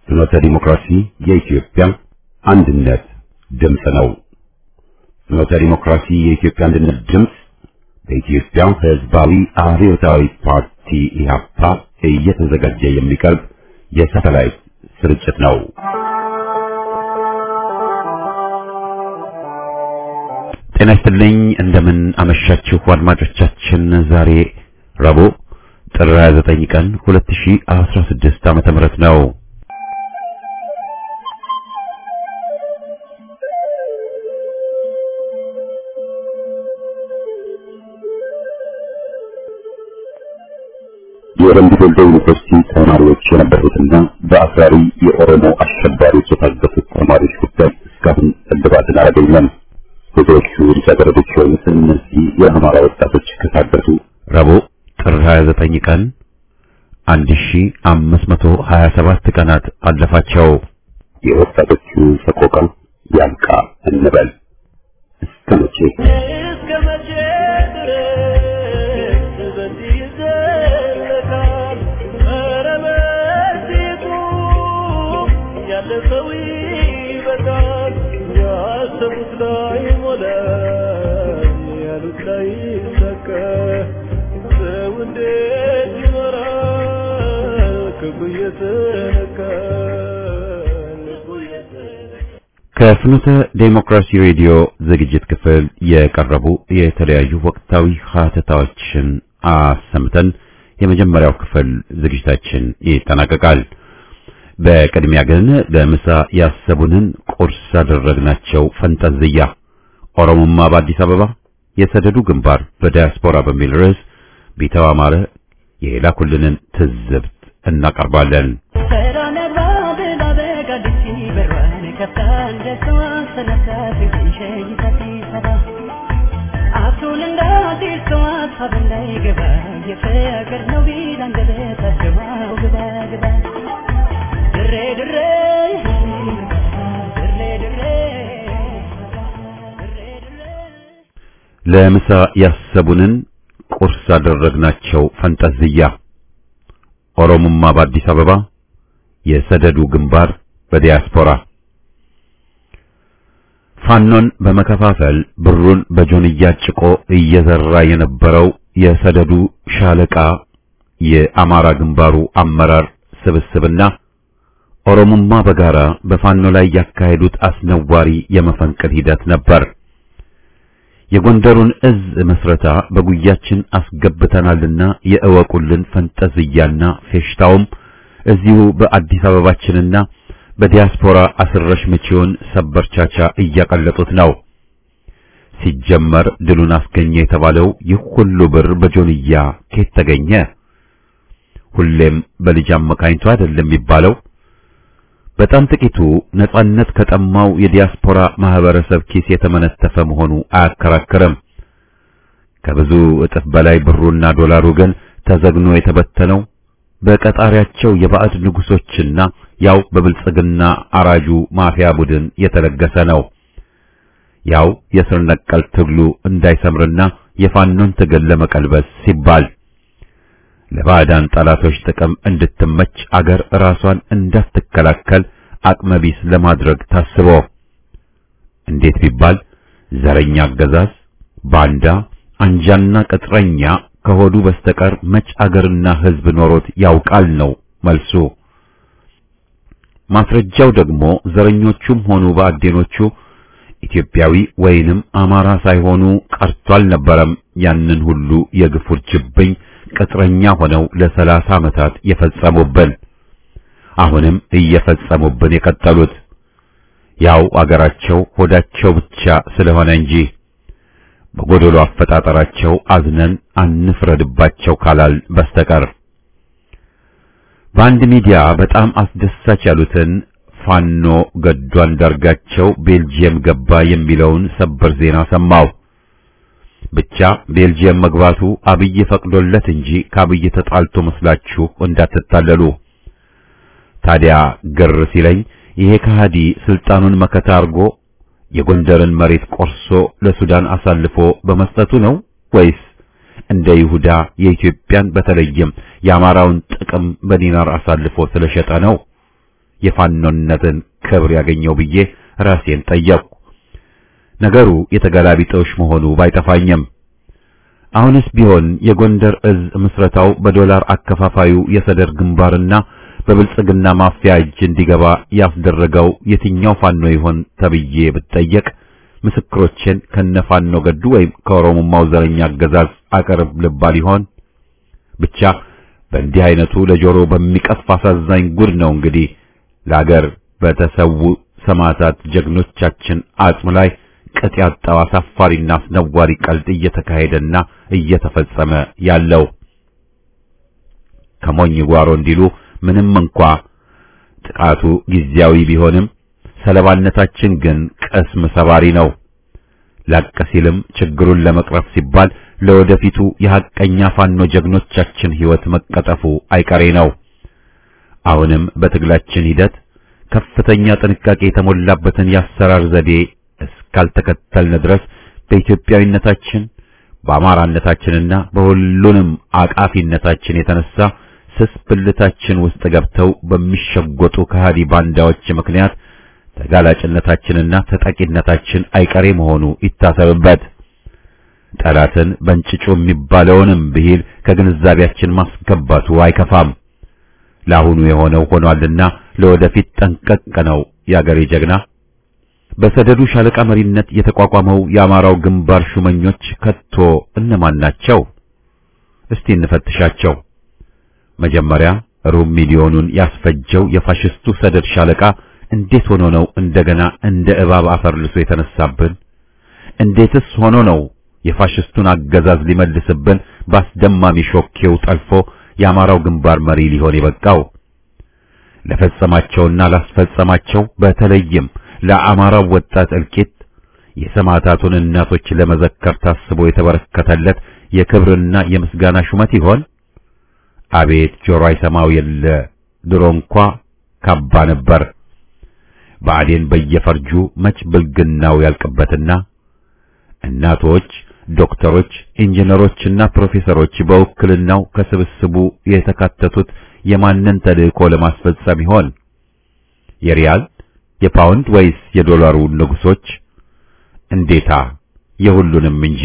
ፍኖተ ዲሞክራሲ የኢትዮጵያ አንድነት ድምፅ ነው። ፍኖተ ዲሞክራሲ የኢትዮጵያ አንድነት ድምፅ በኢትዮጵያ ሕዝባዊ አብዮታዊ ፓርቲ ኢህአፓ እየተዘጋጀ የሚቀርብ የሳተላይት ስርጭት ነው። ጤና ይስጥልኝ፣ እንደምን አመሻችሁ አድማጮቻችን። ዛሬ ረቡዕ ጥር 29 ቀን 2016 ዓመተ ምህረት ነው። የወረንዱ ዶልዶ ዩኒቨርሲቲ ተማሪዎች የነበሩትና በአክራሪ የኦሮሞ አሸባሪዎች የታገቱት ተማሪዎች ጉዳይ እስካሁን እልባትን አላገኘም። ብዙዎቹ ልጃገረዶች የሆኑት እነዚህ የአማራ ወጣቶች ከታገቱ ረቡዕ ጥር 29 ቀን 1527 ቀናት አለፋቸው። የወጣቶቹ ሰቆቃ ያልቃ እንበል። እስከ መቼ ከፍኖተ ዴሞክራሲ ሬዲዮ ዝግጅት ክፍል የቀረቡ የተለያዩ ወቅታዊ ሀተታዎችን አሰምተን የመጀመሪያው ክፍል ዝግጅታችን ይጠናቀቃል። በቅድሚያ ግን ለምሳ ያሰቡንን ቁርስ አደረግናቸው ፈንጠዝያ ኦሮሞማ በአዲስ አበባ የሰደዱ ግንባር በዲያስፖራ በሚል ርዕስ ቢተው አማረ የላኩልንን ትዝብት እናቀርባለን። ለምሳ ያሰቡንን ቁርስ አደረግናቸው ፈንጠዝያ ኦሮሞማ በአዲስ አበባ የሰደዱ ግንባር በዲያስፖራ ፋኖን በመከፋፈል ብሩን በጆንያ ጭቆ እየዘራ የነበረው የሰደዱ ሻለቃ የአማራ ግንባሩ አመራር ስብስብና ኦሮሞማ በጋራ በፋኖ ላይ ያካሄዱት አስነዋሪ የመፈንቅል ሂደት ነበር። የጎንደሩን እዝ መስረታ በጉያችን አስገብተናልና የእወቁልን ፈንጠዝያና ፌሽታውም እዚሁ በአዲስ አበባችንና በዲያስፖራ አስረሽ መቼውን ሰበርቻቻ እያቀለጡት ነው። ሲጀመር ድሉን አስገኘ የተባለው ይህ ሁሉ ብር በጆንያ ከየት ተገኘ? ሁሌም በልጅ አመካኝቶ አይደለም የሚባለው። በጣም ጥቂቱ ነጻነት ከጠማው የዲያስፖራ ማህበረሰብ ኪስ የተመነተፈ መሆኑ አያከራክርም። ከብዙ እጥፍ በላይ ብሩና ዶላሩ ግን ተዘግኖ የተበተነው በቀጣሪያቸው የባዕድ ንጉሶችና ያው በብልጽግና አራጁ ማፊያ ቡድን የተለገሰ ነው። ያው የስር ነቀል ትግሉ እንዳይሰምርና የፋኖን ትግል ለመቀልበስ ሲባል ለባዕዳን ጠላቶች ጥቅም እንድትመች አገር ራሷን እንዳትከላከል አቅመቢስ ለማድረግ ታስቦ እንዴት ቢባል ዘረኛ አገዛዝ ባንዳ አንጃና ቅጥረኛ ከሆዱ በስተቀር መች አገርና ሕዝብ ኖሮት ያውቃል ነው መልሱ። ማስረጃው ደግሞ ዘረኞቹም ሆኑ ባዕዴኖቹ ኢትዮጵያዊ ወይንም አማራ ሳይሆኑ ቀርቷል ነበረም ያንን ሁሉ የግፉር ጅብኝ ቅጥረኛ ሆነው ለ30 ዓመታት የፈጸሙብን አሁንም እየፈጸሙብን የቀጠሉት ያው አገራቸው ሆዳቸው ብቻ ስለሆነ እንጂ በጎዶሎ አፈጣጠራቸው አዝነን አንፍረድባቸው ካላል በስተቀር። በአንድ ሚዲያ በጣም አስደሳች ያሉትን ፋኖ ገዱ አንዳርጋቸው ቤልጂየም ገባ የሚለውን ሰበር ዜና ሰማው። ብቻ ቤልጂየም መግባቱ አብይ ፈቅዶለት እንጂ ከአብይ ተጣልቶ መስላችሁ እንዳትታለሉ። ታዲያ ግር ሲለኝ ይሄ ከሃዲ ስልጣኑን መከታ አርጎ የጎንደርን መሬት ቆርሶ ለሱዳን አሳልፎ በመስጠቱ ነው ወይስ እንደ ይሁዳ የኢትዮጵያን በተለይም የአማራውን ጥቅም በዲናር አሳልፎ ስለሸጠ ነው? የፋኖነትን ክብር ያገኘው ብዬ ራሴን ጠየቅኩ። ነገሩ የተገላቢጦሽ መሆኑ ባይጠፋኝም አሁንስ ቢሆን የጎንደር እዝ ምስረታው በዶላር አከፋፋዩ የሰደር ግንባርና በብልጽግና ማፊያ እጅ እንዲገባ ያስደረገው የትኛው ፋኖ ይሆን ተብዬ ብትጠየቅ ምስክሮችን ከነፋኖ ገዱ ወይም ከኦሮሞማው ዘረኛ አገዛዝ አቀርብ ልባል ይሆን? ብቻ በእንዲህ አይነቱ ለጆሮ በሚቀፍ አሳዛኝ ጉድ ነው እንግዲህ ለአገር በተሰዉ ሰማዕታት ጀግኖቻችን አጽም ላይ ቅጥ ያጣው አሳፋሪና አስነዋሪ ቀልድ እየተካሄደና እየተፈጸመ ያለው። ከሞኝ ጓሮ እንዲሉ ምንም እንኳ ጥቃቱ ጊዜያዊ ቢሆንም ሰለባነታችን ግን ቅስም ሰባሪ ነው። ላቀ ሲልም ችግሩን ለመቅረፍ ሲባል ለወደፊቱ የሐቀኛ ፋኖ ጀግኖቻችን ሕይወት መቀጠፉ አይቀሬ ነው። አሁንም በትግላችን ሂደት ከፍተኛ ጥንቃቄ የተሞላበትን የአሰራር ዘዴ እስካልተከተልን ድረስ በኢትዮጵያዊነታችን በአማራነታችንና በሁሉንም አቃፊነታችን የተነሳ ስስ ብልታችን ውስጥ ገብተው በሚሸጎጡ ከሃዲ ባንዳዎች ምክንያት ተጋላጭነታችንና ተጠቂነታችን አይቀሬ መሆኑ ይታሰብበት። ጠላትን በእንጭጩ የሚባለውንም ብሂል ከግንዛቤያችን ማስገባቱ አይከፋም። ለአሁኑ የሆነው ሆኗልና ለወደፊት ጠንቀቅ ነው የአገሬ ጀግና። በሰደዱ ሻለቃ መሪነት የተቋቋመው የአማራው ግንባር ሹመኞች ከቶ እነማን ናቸው? እስቲ እንፈትሻቸው። መጀመሪያ ሩብ ሚሊዮኑን ያስፈጀው የፋሽስቱ ሰደድ ሻለቃ እንዴት ሆኖ ነው እንደገና እንደ እባብ አፈርልሶ የተነሳብን? እንዴትስ ሆኖ ነው የፋሽስቱን አገዛዝ ሊመልስብን ባስደማሚ ሾኬው ጠልፎ የአማራው ግንባር መሪ ሊሆን የበቃው? ለፈጸማቸውና ላስፈጸማቸው በተለይም ለአማራው ወጣት እልቂት የሰማዕታቱን እናቶች ለመዘከር ታስቦ የተበረከተለት የክብርና የምስጋና ሹመት ይሆን? አቤት ጆሮ አይሰማው የለ ድሮ እንኳ ካባ ነበር። ባዕዴን በየፈርጁ መች ብልግናው ያልቅበትና እናቶች፣ ዶክተሮች፣ ኢንጂነሮችና ፕሮፌሰሮች በውክልናው ከስብስቡ የተካተቱት የማንን ተልእኮ ለማስፈጸም ይሆን? የሪያል፣ የፓውንድ ወይስ የዶላሩ ንጉሶች? እንዴታ የሁሉንም እንጂ።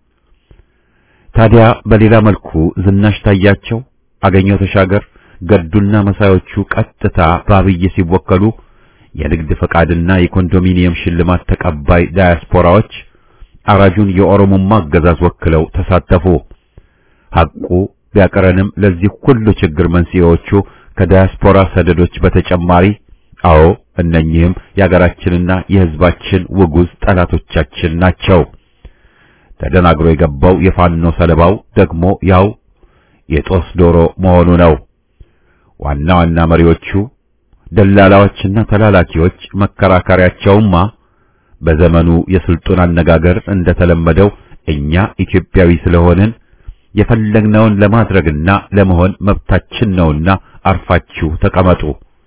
ታዲያ በሌላ መልኩ ዝናሽ ታያቸው፣ አገኘው ተሻገር፣ ገዱና መሳዮቹ ቀጥታ በአብይ ሲወከሉ የንግድ ፈቃድና የኮንዶሚኒየም ሽልማት ተቀባይ ዳያስፖራዎች አራጁን የኦሮሞማ አገዛዝ ወክለው ተሳተፉ። ሐቁ ቢያቀረንም ለዚህ ሁሉ ችግር መንስኤዎቹ ከዳያስፖራ ሰደዶች በተጨማሪ አዎ እነኚህም የአገራችንና የሕዝባችን ውጉዝ ጠላቶቻችን ናቸው። ተደናግሮ የገባው የፋኖ ሰለባው ደግሞ ያው የጦስ ዶሮ መሆኑ ነው። ዋና ዋና መሪዎቹ ደላላዎችና ተላላኪዎች መከራከሪያቸውማ በዘመኑ የስልጡን አነጋገር እንደተለመደው እኛ ኢትዮጵያዊ ስለሆንን የፈለግነውን ለማድረግና ለመሆን መብታችን ነውና አርፋችሁ ተቀመጡ፣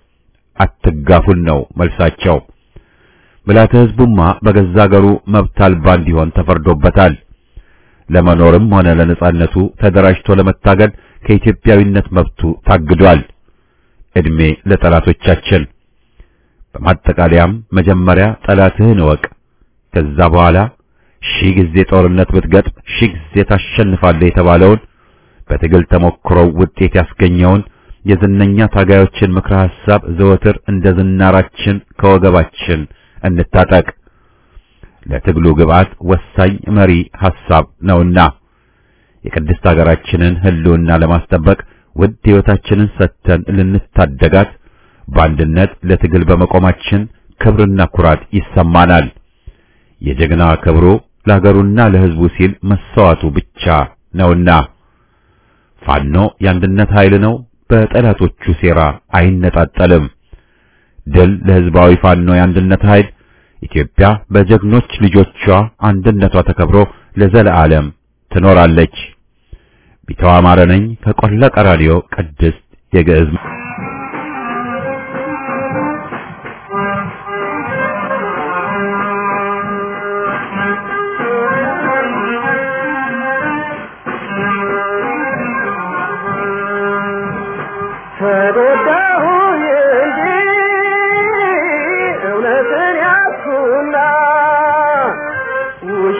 አትጋፉን ነው መልሳቸው። ምልዓተ ሕዝቡማ በገዛ አገሩ መብት አልባ እንዲሆን ተፈርዶበታል። ለመኖርም ሆነ ለነጻነቱ ተደራጅቶ ለመታገል ከኢትዮጵያዊነት መብቱ ታግዷል። እድሜ ለጠላቶቻችን። በማጠቃለያም መጀመሪያ ጠላትህን እወቅ፣ ከዛ በኋላ ሺህ ጊዜ ጦርነት ብትገጥም ሺህ ጊዜ ታሸንፋለህ የተባለውን በትግል ተሞክሮው ውጤት ያስገኘውን የዝነኛ ታጋዮችን ምክረ ሐሳብ ዘወትር እንደ ዝናራችን ከወገባችን እንታጠቅ። ለትግሉ ግብዓት ወሳኝ መሪ ሐሳብ ነውና የቅድስት ሀገራችንን ሕልውና ለማስጠበቅ ውድ ሕይወታችንን ሰጥተን ልንታደጋት በአንድነት ለትግል በመቆማችን ክብርና ኩራት ይሰማናል። የጀግና ክብሩ ለሀገሩና ለሕዝቡ ሲል መሰዋቱ ብቻ ነውና ፋኖ የአንድነት ኃይል ነው። በጠላቶቹ ሴራ አይነጣጠልም። ድል ለሕዝባዊ ፋኖ የአንድነት ኃይል። ኢትዮጵያ በጀግኖች ልጆቿ አንድነቷ ተከብሮ ለዘለዓለም ትኖራለች። ቢተዋ አማረ ነኝ ከቆላ ቀራኒዮ ቅድስት የግዕዝ ተጎዳሁ እንጂ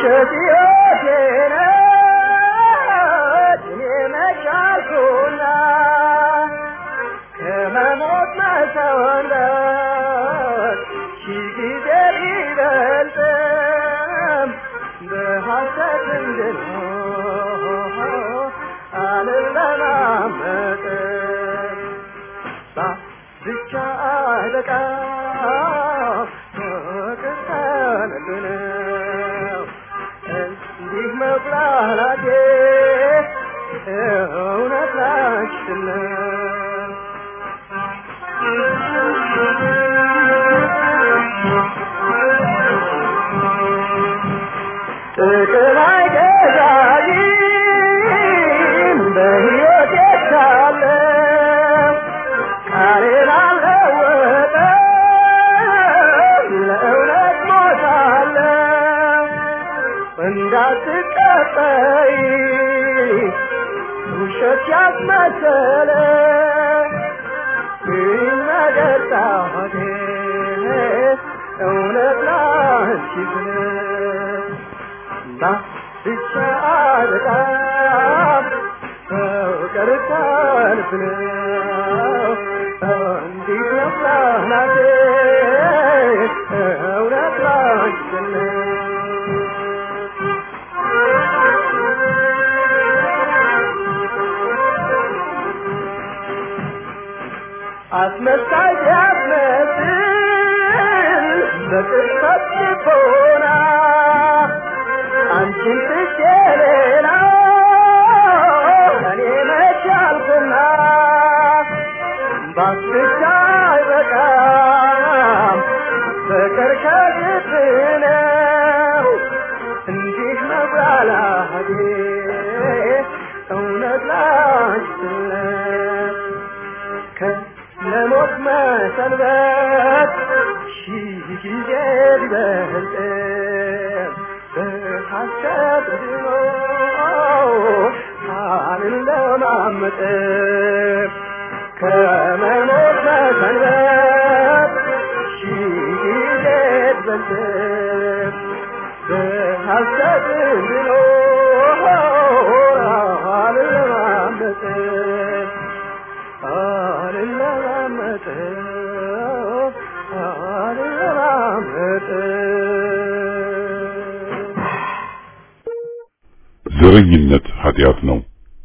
ዘረኝነት ኃጢአት ነው።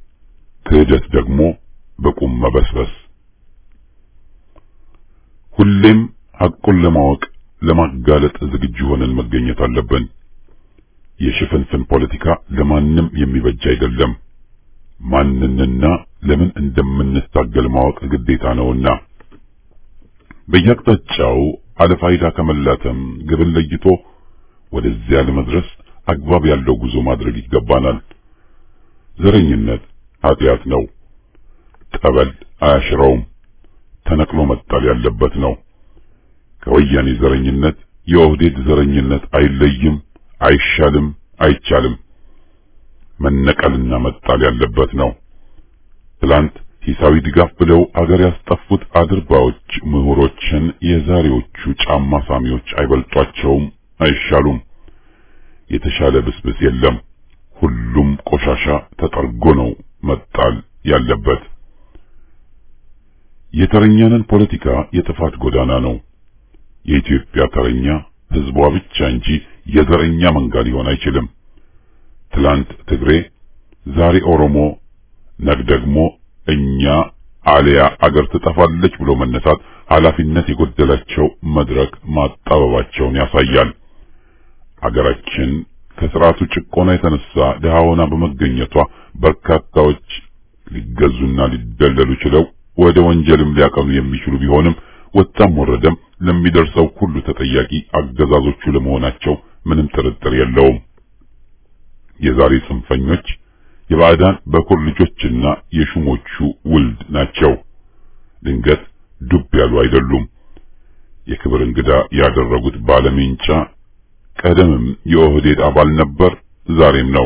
ክህደት ደግሞ በቁም መበስበስ። ሁሌም ሐቁን ለማወቅ ለማጋለጥ ዝግጁ ሆነን መገኘት አለብን። የሽፍንፍን ፖለቲካ ለማንም የሚበጅ አይደለም። ማንንና ለምን እንደምንታገል ማወቅ ግዴታ ነውና በየአቅጣጫው አለፋይዳ ከመላተም ግብን ለይቶ ወደዚያ ለመድረስ አግባብ ያለው ጉዞ ማድረግ ይገባናል። ዘረኝነት ኃጢአት ነው። ጠበል አያሽረውም። ተነቅሎ መጣል ያለበት ነው። ከወያኔ ዘረኝነት የኦህዴድ ዘረኝነት አይለይም፣ አይሻልም፣ አይቻልም። መነቀልና መጣል ያለበት ነው። ትላንት ሂሳዊ ድጋፍ ብለው አገር ያስጠፉት አድርባዎች ምሁሮችን የዛሬዎቹ ጫማ ሳሚዎች አይበልጧቸውም፣ አይሻሉም። የተሻለ ብስብስ የለም። ሁሉም ቆሻሻ ተጠርጎ ነው መጣል ያለበት። የተረኛንን ፖለቲካ የጥፋት ጎዳና ነው። የኢትዮጵያ ተረኛ ህዝቧ ብቻ እንጂ የዘረኛ መንጋ ሊሆን አይችልም። ትላንት ትግሬ፣ ዛሬ ኦሮሞ፣ ነገ ደግሞ እኛ አልያ አገር ትጠፋለች ብሎ መነሳት ኃላፊነት የጎደላቸው መድረክ ማጣበባቸውን ያሳያል። አገራችን ከስርዓቱ ጭቆና የተነሳ ደሃ ሆና በመገኘቷ በርካታዎች ሊገዙና ሊደለሉ ችለው ወደ ወንጀልም ሊያቀኑ የሚችሉ ቢሆንም ወጣም ወረደም ለሚደርሰው ሁሉ ተጠያቂ አገዛዞቹ ለመሆናቸው ምንም ጥርጥር የለውም። የዛሬ ጽንፈኞች የባዕዳን በኩር ልጆችና የሹሞቹ ውልድ ናቸው። ድንገት ዱብ ያሉ አይደሉም። የክብር እንግዳ ያደረጉት ባለሜንጫ ቀደምም የኦህዴድ አባል ነበር፣ ዛሬም ነው።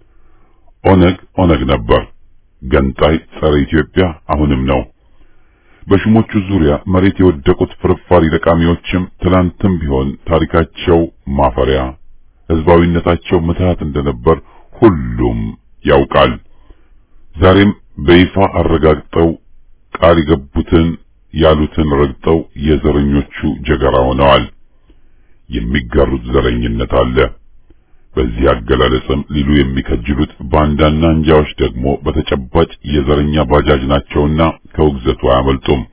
ኦነግ ነበር። ገንጣይ ጸረ ኢትዮጵያ አሁንም ነው። በሹሞቹ ዙሪያ መሬት የወደቁት ፍርፋሪ ለቃሚዎችም ትላንትም ቢሆን ታሪካቸው ማፈሪያ፣ ህዝባዊነታቸው ምትሃት እንደነበር ሁሉም ያውቃል። ዛሬም በይፋ አረጋግጠው ቃል የገቡትን ያሉትን ረግጠው የዘረኞቹ ጀገራ ሆነዋል። የሚጋሩት ዘረኝነት አለ። በዚህ አገላለጽም ሊሉ የሚከጅሉት ባንዳና አንጃዎች ደግሞ በተጨባጭ የዘረኛ ባጃጅ ናቸውና ከውግዘቱ አያመልጡም።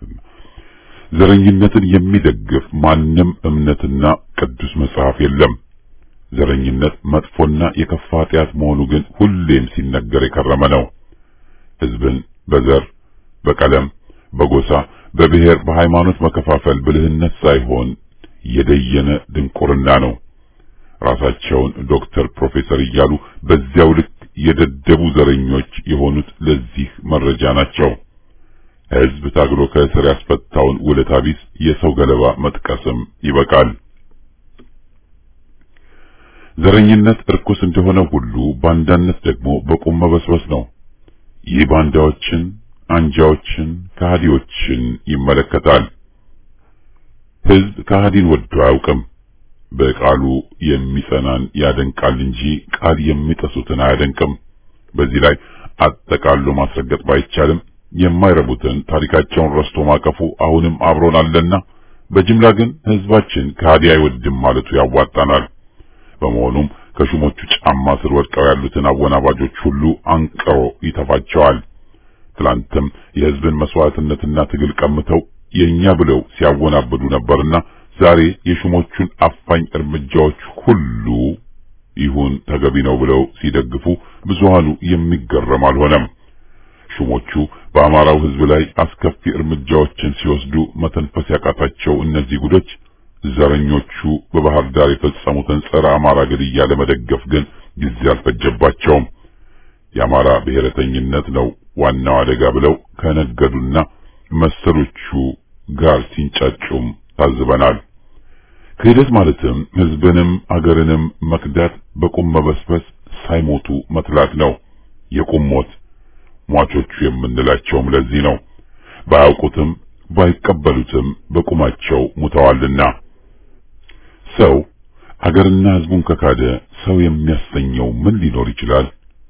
ዘረኝነትን የሚደግፍ ማንም እምነትና ቅዱስ መጽሐፍ የለም። ዘረኝነት መጥፎና የከፋ ኃጢአት መሆኑ ግን ሁሌም ሲነገር የከረመ ነው። ህዝብን በዘር፣ በቀለም፣ በጎሳ፣ በብሔር፣ በሃይማኖት መከፋፈል ብልህነት ሳይሆን የደየነ ድንቁርና ነው። ራሳቸውን ዶክተር፣ ፕሮፌሰር እያሉ በዚያው ልክ የደደቡ ዘረኞች የሆኑት ለዚህ መረጃ ናቸው። ህዝብ ታግሎ ከእስር ያስፈታውን ውለታ ቢስ የሰው ገለባ መጥቀስም ይበቃል። ዘረኝነት እርኩስ እንደሆነ ሁሉ ባንዳነት ደግሞ በቁም መበስበስ ነው። ይህ ባንዳዎችን፣ አንጃዎችን፣ ከሃዲዎችን ይመለከታል። ህዝብ ከሃዲን ወዶ አያውቅም። በቃሉ የሚጸናን ያደንቃል እንጂ ቃል የሚጠሱትን አያደንቅም። በዚህ ላይ አጠቃሎ ማስረገጥ ባይቻልም የማይረቡትን ታሪካቸውን ረስቶ ማቀፉ አሁንም አብሮን አለና በጅምላ ግን ህዝባችን ከሃዲ አይወድም ማለቱ ያዋጣናል። በመሆኑም ከሹሞቹ ጫማ ስር ወድቀው ያሉትን አወናባጆች ሁሉ አንቀሮ ይተፋቸዋል። ትላንትም የህዝብን መስዋዕትነትና ትግል ቀምተው የኛ ብለው ሲያወናብዱ ነበርና ዛሬ የሹሞቹን አፋኝ እርምጃዎች ሁሉ ይሁን ተገቢ ነው ብለው ሲደግፉ ብዙሃኑ የሚገረም አልሆነም። ሹሞቹ በአማራው ህዝብ ላይ አስከፊ እርምጃዎችን ሲወስዱ መተንፈስ ያቃታቸው እነዚህ ጉዶች ዘረኞቹ በባህር ዳር የፈጸሙትን ጸረ አማራ ግድያ ለመደገፍ ግን ጊዜ አልፈጀባቸውም። የአማራ ብሔረተኝነት ነው ዋናው አደጋ ብለው ከነገዱና መሰሎቹ ጋር ሲንጫጩም ታዝበናል። ክህደት ማለትም ህዝብንም አገርንም መክዳት በቁም መበስበስ ሳይሞቱ መትላት ነው። የቁም ሞት ሟቾቹ የምንላቸውም ለዚህ ነው። ባያውቁትም ባይቀበሉትም በቁማቸው ሙተዋልና። ሰው አገርና ህዝቡን ከካደ ሰው የሚያሰኘው ምን ሊኖር ይችላል?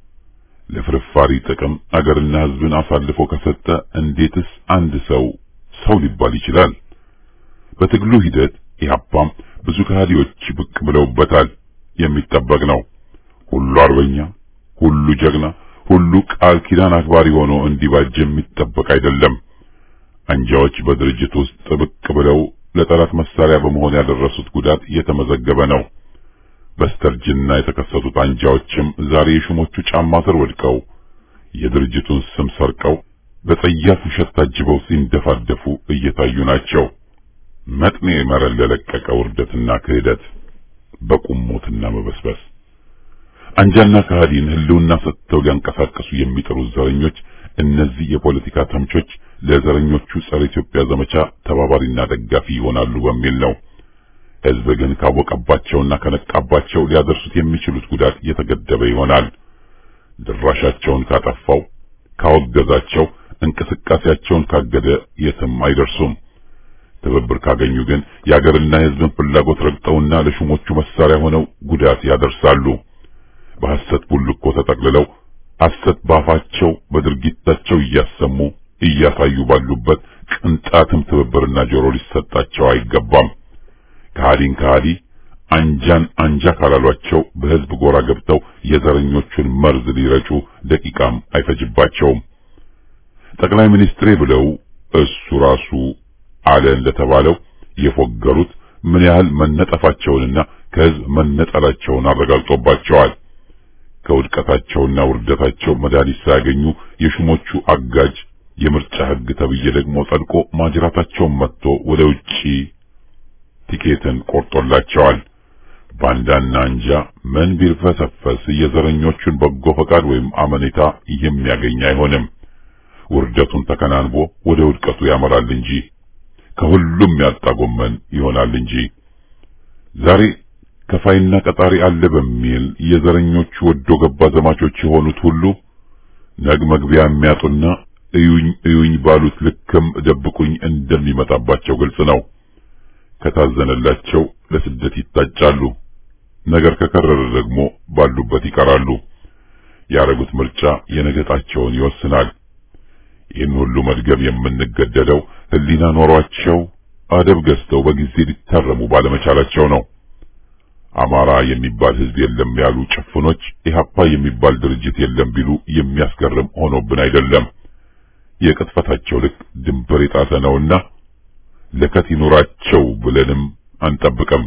ለፍርፋሪ ጥቅም አገርና ህዝብን አሳልፎ ከሰጠ እንዴትስ አንድ ሰው ሰው ሊባል ይችላል? በትግሉ ሂደት ኢህአፓም ብዙ ከሃዲዎች ብቅ ብለውበታል። የሚጠበቅ ነው። ሁሉ አርበኛ፣ ሁሉ ጀግና፣ ሁሉ ቃል ኪዳን አክባሪ ሆኖ እንዲባጅ የሚጠበቅ አይደለም። አንጃዎች በድርጅት ውስጥ ብቅ ብለው ለጠላት መሳሪያ በመሆን ያደረሱት ጉዳት የተመዘገበ ነው። በስተርጅና የተከሰቱት አንጃዎችም ዛሬ የሹሞቹ ጫማ ስር ወድቀው የድርጅቱን ስም ሰርቀው በጸያፍ ውሸት ታጅበው ሲንደፋደፉ እየታዩ ናቸው። መጥኔ መረል ለለቀቀ ውርደትና ክህደት በቁሞትና መበስበስ አንጃና ከሃዲን ህልውና ሰጥተው ሊያንቀሳቀሱ የሚጥሩት ዘረኞች እነዚህ የፖለቲካ ተምቾች ለዘረኞቹ ጸረ ኢትዮጵያ ዘመቻ ተባባሪና ደጋፊ ይሆናሉ በሚል ነው። ህዝብ ግን ካወቀባቸውና ከነቃባቸው ሊያደርሱት የሚችሉት ጉዳት የተገደበ ይሆናል። ድራሻቸውን ካጠፋው ካወገዛቸው እንቅስቃሴያቸውን ካገደ የትም አይደርሱም። ትብብር ካገኙ ግን የአገርና የህዝብን ፍላጎት ረግጠውና ለሹሞቹ መሳሪያ ሆነው ጉዳት ያደርሳሉ። በሐሰት ቡልኮ ተጠቅልለው ሐሰት ባፋቸው በድርጊታቸው እያሰሙ እያሳዩ ባሉበት ቅንጣትም ትብብርና ጆሮ ሊሰጣቸው አይገባም። ከሃዲን ከሃዲ አንጃን አንጃ ካላሏቸው በህዝብ ጎራ ገብተው የዘረኞቹን መርዝ ሊረጩ ደቂቃም አይፈጅባቸውም። ጠቅላይ ሚኒስትሬ ብለው እሱ ራሱ አለ እንደተባለው የፎገሩት ምን ያህል መነጠፋቸውንና ከህዝብ መነጠላቸውን አረጋግጦባቸዋል። ከውድቀታቸውና ውርደታቸው መድኃኒት ሳያገኙ የሹሞቹ አጋጅ የምርጫ ህግ ተብዬ ደግሞ ጸድቆ ማጅራታቸውን መጥቶ ወደ ውጪ ቲኬትን ቆርጦላቸዋል። ባንዳና አንጃ ምን ቢልፈሰፈስ የዘረኞቹን በጎ ፈቃድ ወይም አመኔታ የሚያገኝ አይሆንም። ውርደቱን ተከናንቦ ወደ ውድቀቱ ያመራል እንጂ ከሁሉም ያጣ ጎመን ይሆናል እንጂ። ዛሬ ከፋይና ቀጣሪ አለ በሚል የዘረኞቹ ወዶ ገባ ዘማቾች የሆኑት ሁሉ ነግ መግቢያ የሚያጡና እዩኝ እዩኝ ባሉት ልክም ደብቁኝ እንደሚመጣባቸው ግልጽ ነው። ከታዘነላቸው ለስደት ይታጫሉ። ነገር ከከረረ ደግሞ ባሉበት ይቀራሉ። ያረጉት ምርጫ የነገጣቸውን ይወስናል። ይህን ሁሉ መድገም የምንገደደው ህሊና ኖሯቸው አደብ ገዝተው በጊዜ ሊታረሙ ባለመቻላቸው ነው። አማራ የሚባል ህዝብ የለም ያሉ ጭፍኖች ኢህአፓ የሚባል ድርጅት የለም ቢሉ የሚያስገርም ሆኖብን አይደለም። የቅጥፈታቸው ልክ ድንበር የጣሰ ነውና ለከት ይኖራቸው ብለንም አንጠብቅም።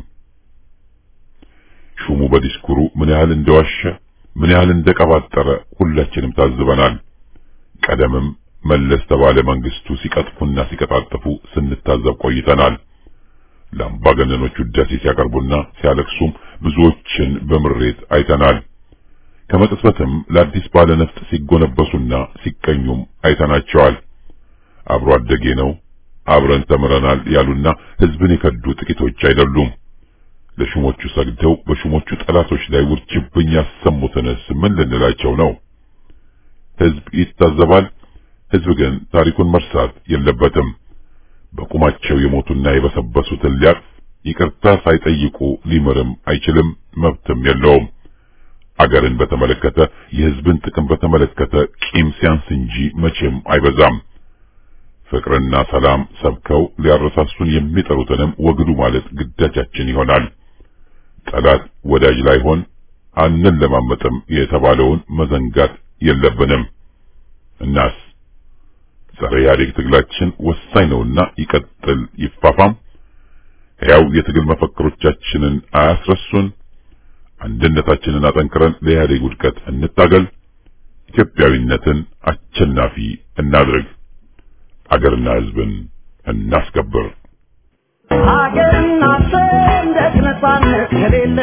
ሹሙ በዲስኩሩ ምን ያህል እንደዋሸ ምን ያህል እንደቀባጠረ ሁላችንም ታዝበናል። ቀደምም መለስ ተባለ መንግስቱ ሲቀጥፉና ሲቀጣጥፉ ስንታዘብ ቆይተናል። ለአምባገነኖቹ ውዳሴ ሲያቀርቡና ሲያለቅሱም ብዙዎችን በምሬት አይተናል። ከመቅጽበትም ለአዲስ ባለ ነፍጥ ሲጎነበሱና ሲቀኙም አይተናቸዋል። አብሮ አደጌ ነው አብረን ተምረናል ያሉና ህዝብን የከዱ ጥቂቶች አይደሉም። ለሹሞቹ ሰግደው በሹሞቹ ጠላቶች ላይ ውርጅብኝ ያሰሙትንስ ምን ልንላቸው ነው? ህዝብ ይታዘባል። ህዝብ ግን ታሪኩን መርሳት የለበትም። በቁማቸው የሞቱና የበሰበሱትን ሊያቅፍ ይቅርታ ሳይጠይቁ ሊምርም አይችልም፣ መብትም የለውም። አገርን በተመለከተ የህዝብን ጥቅም በተመለከተ ቂም ሲያንስ እንጂ መቼም አይበዛም። ፍቅርና ሰላም ሰብከው ሊያረሳሱን የሚጠሩትንም ወግዱ ማለት ግዳጃችን ይሆናል። ጠላት ወዳጅ ላይሆን አንለማመጥም የተባለውን መዘንጋት የለብንም። እናስ ጸረ ኢህአዴግ ትግላችን ወሳኝ ነውና ይቀጥል፣ ይፋፋም። ሕያው የትግል መፈክሮቻችንን አያስረሱን። አንድነታችንን አጠንክረን ለኢህአዴግ ውድቀት እንታገል። ኢትዮጵያዊነትን አሸናፊ እናድርግ። አገርና ህዝብን እናስከብር። አገርና ሰንደቅ ነፃነት ከሌለ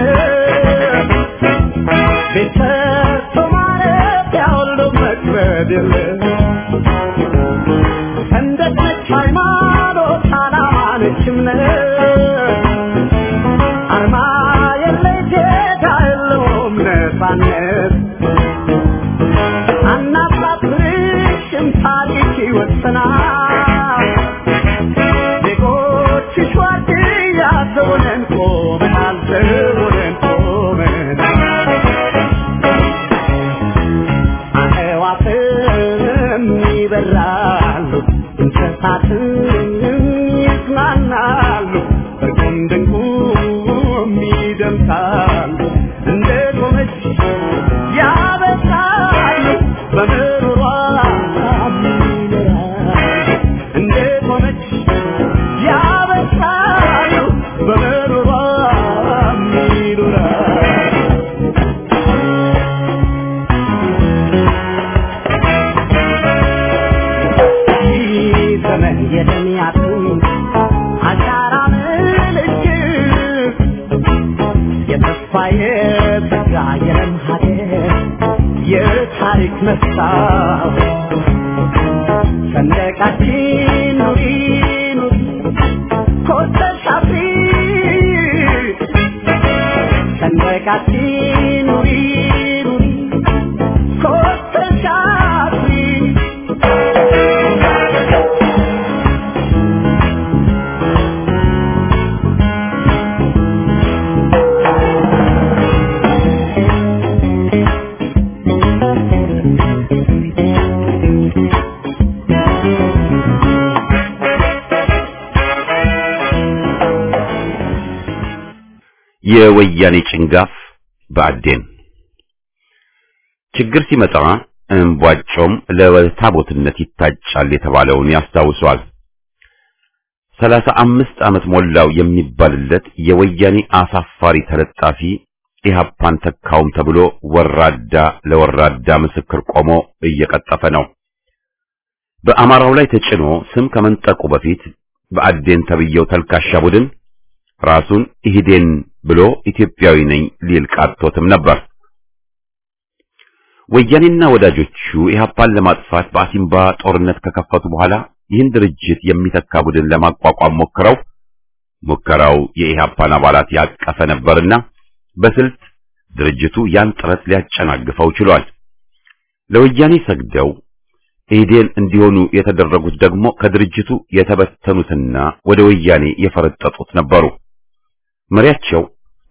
ቤተሰብ ማለት ያውሎ መክበድ የለ ሰንደቅ ነች ሃይማኖት ዓላማ ነች እምነት አርማ የለ ጌታ የለውም ነፃነት አናሳፍርሽም ታሪክ ይወሰናል ዜጎችሽ ዋርድያ ዘውለን ቆመናል ዘውለን ቆመናል አዕዋፍም ይበራሉ እንስሳትም ይዝናናሉ በቁም ድንቁም ይደምሳሉ እንደ ቆመች ያበሳሉ በምሮሯ እንደ ቆመች ያበሳሉ በምሮሯ ዘመን የደሚያቱ አሻራ ምልክት የተስፋ የጸጋ የለም ሀገር የታሪክ መስታወት ሰንደቃችን ኑሪ ኑሪ ኮርተሽ አፍሪ ሰንደቃችን ኑሪ ኑሪ ኮርተሽ አፍሪ የወያኔ ጭንጋፍ በአዴን ችግር ሲመጣ እንቧጮም ለታቦትነት ይታጫል የተባለውን ያስታውሷል። 35 ዓመት ሞላው የሚባልለት የወያኔ አሳፋሪ ተለጣፊ ኢህአፓን ተካውም ተብሎ ወራዳ ለወራዳ ምስክር ቆሞ እየቀጠፈ ነው። በአማራው ላይ ተጭኖ ስም ከመንጠቁ በፊት በአዴን ተብየው ተልካሻ ቡድን ራሱን ኢህዴን ብሎ ኢትዮጵያዊ ነኝ ሊል ቃቶትም ነበር። ወያኔና ወዳጆቹ ኢህአፓን ለማጥፋት በአሲምባ ጦርነት ከከፈቱ በኋላ ይህን ድርጅት የሚተካ ቡድን ለማቋቋም ሙከራው የኢህአፓን አባላት ያቀፈ ነበርና በስልት ድርጅቱ ያን ጥረት ሊያጨናግፈው ችሏል። ለወያኔ ሰግደው ኢህዴን እንዲሆኑ የተደረጉት ደግሞ ከድርጅቱ የተበተኑትና ወደ ወያኔ የፈረጠጡት ነበሩ። መሪያቸው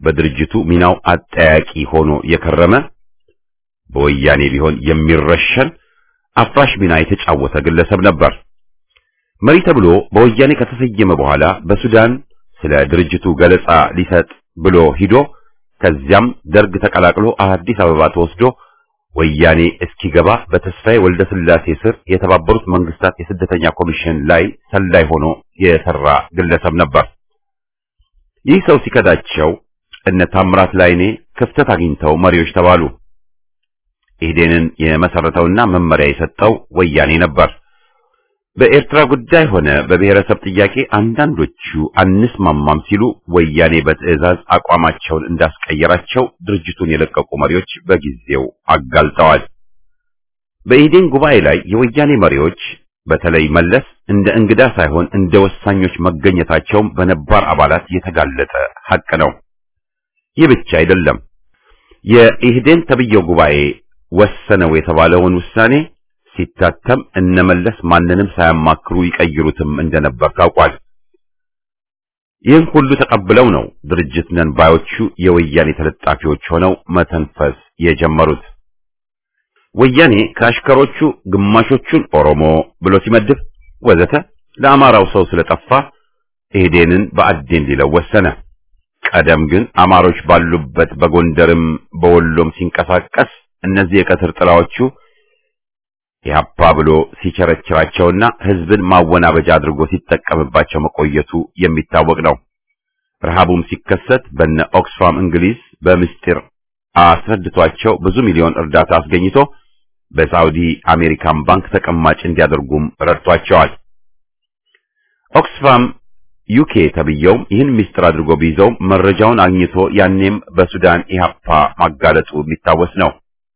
በድርጅቱ ሚናው አጠያቂ ሆኖ የከረመ በወያኔ ቢሆን የሚረሸን አፍራሽ ሚና የተጫወተ ግለሰብ ነበር። መሪ ተብሎ በወያኔ ከተሰየመ በኋላ በሱዳን ስለ ድርጅቱ ገለጻ ሊሰጥ ብሎ ሂዶ ከዚያም ደርግ ተቀላቅሎ አዲስ አበባ ተወስዶ ወያኔ እስኪገባ በተስፋዬ ወልደ ስላሴ ስር የተባበሩት መንግስታት የስደተኛ ኮሚሽን ላይ ሰላይ ሆኖ የሰራ ግለሰብ ነበር። ይህ ሰው ሲከዳቸው እነ ታምራት ላይኔ ክፍተት አግኝተው መሪዎች ተባሉ። ኢህዴንን የመሰረተውና መመሪያ የሰጠው ወያኔ ነበር። በኤርትራ ጉዳይ ሆነ በብሔረሰብ ጥያቄ አንዳንዶቹ አንስማማም ሲሉ ወያኔ በትዕዛዝ አቋማቸውን እንዳስቀየራቸው ድርጅቱን የለቀቁ መሪዎች በጊዜው አጋልጠዋል። በኢህዴን ጉባኤ ላይ የወያኔ መሪዎች በተለይ መለስ እንደ እንግዳ ሳይሆን እንደ ወሳኞች መገኘታቸውም በነባር አባላት የተጋለጠ ሐቅ ነው። ይህ ብቻ አይደለም። የኢህዴን ተብየው ጉባኤ ወሰነው የተባለውን ውሳኔ ሲታተም እነመለስ ማንንም ሳያማክሩ ይቀይሩትም እንደነበር ታውቋል። ይህን ሁሉ ተቀብለው ነው ድርጅት ነን ባዮቹ የወያኔ ተለጣፊዎች ሆነው መተንፈስ የጀመሩት። ወያኔ ከአሽከሮቹ ግማሾቹን ኦሮሞ ብሎ ሲመድብ ወዘተ ለአማራው ሰው ስለጠፋ ኢህዴንን በአዴን ሊለው ወሰነ። ቀደም ግን አማሮች ባሉበት በጎንደርም በወሎም ሲንቀሳቀስ እነዚህ የቀትር ጥላዎቹ ኢህአፓ ብሎ ሲቸረችራቸውና ህዝብን ማወናበጃ አድርጎ ሲጠቀምባቸው መቆየቱ የሚታወቅ ነው። ረሃቡም ሲከሰት በነ ኦክስፋም እንግሊዝ በምስጢር አስረድቷቸው ብዙ ሚሊዮን እርዳታ አስገኝቶ በሳውዲ አሜሪካን ባንክ ተቀማጭ እንዲያደርጉም ረድቷቸዋል። ኦክስፋም ዩኬ ተብየውም ይህን ምስጢር አድርጎ ቢይዘው መረጃውን አግኝቶ ያኔም በሱዳን ኢህአፓ ማጋለጡ የሚታወስ ነው።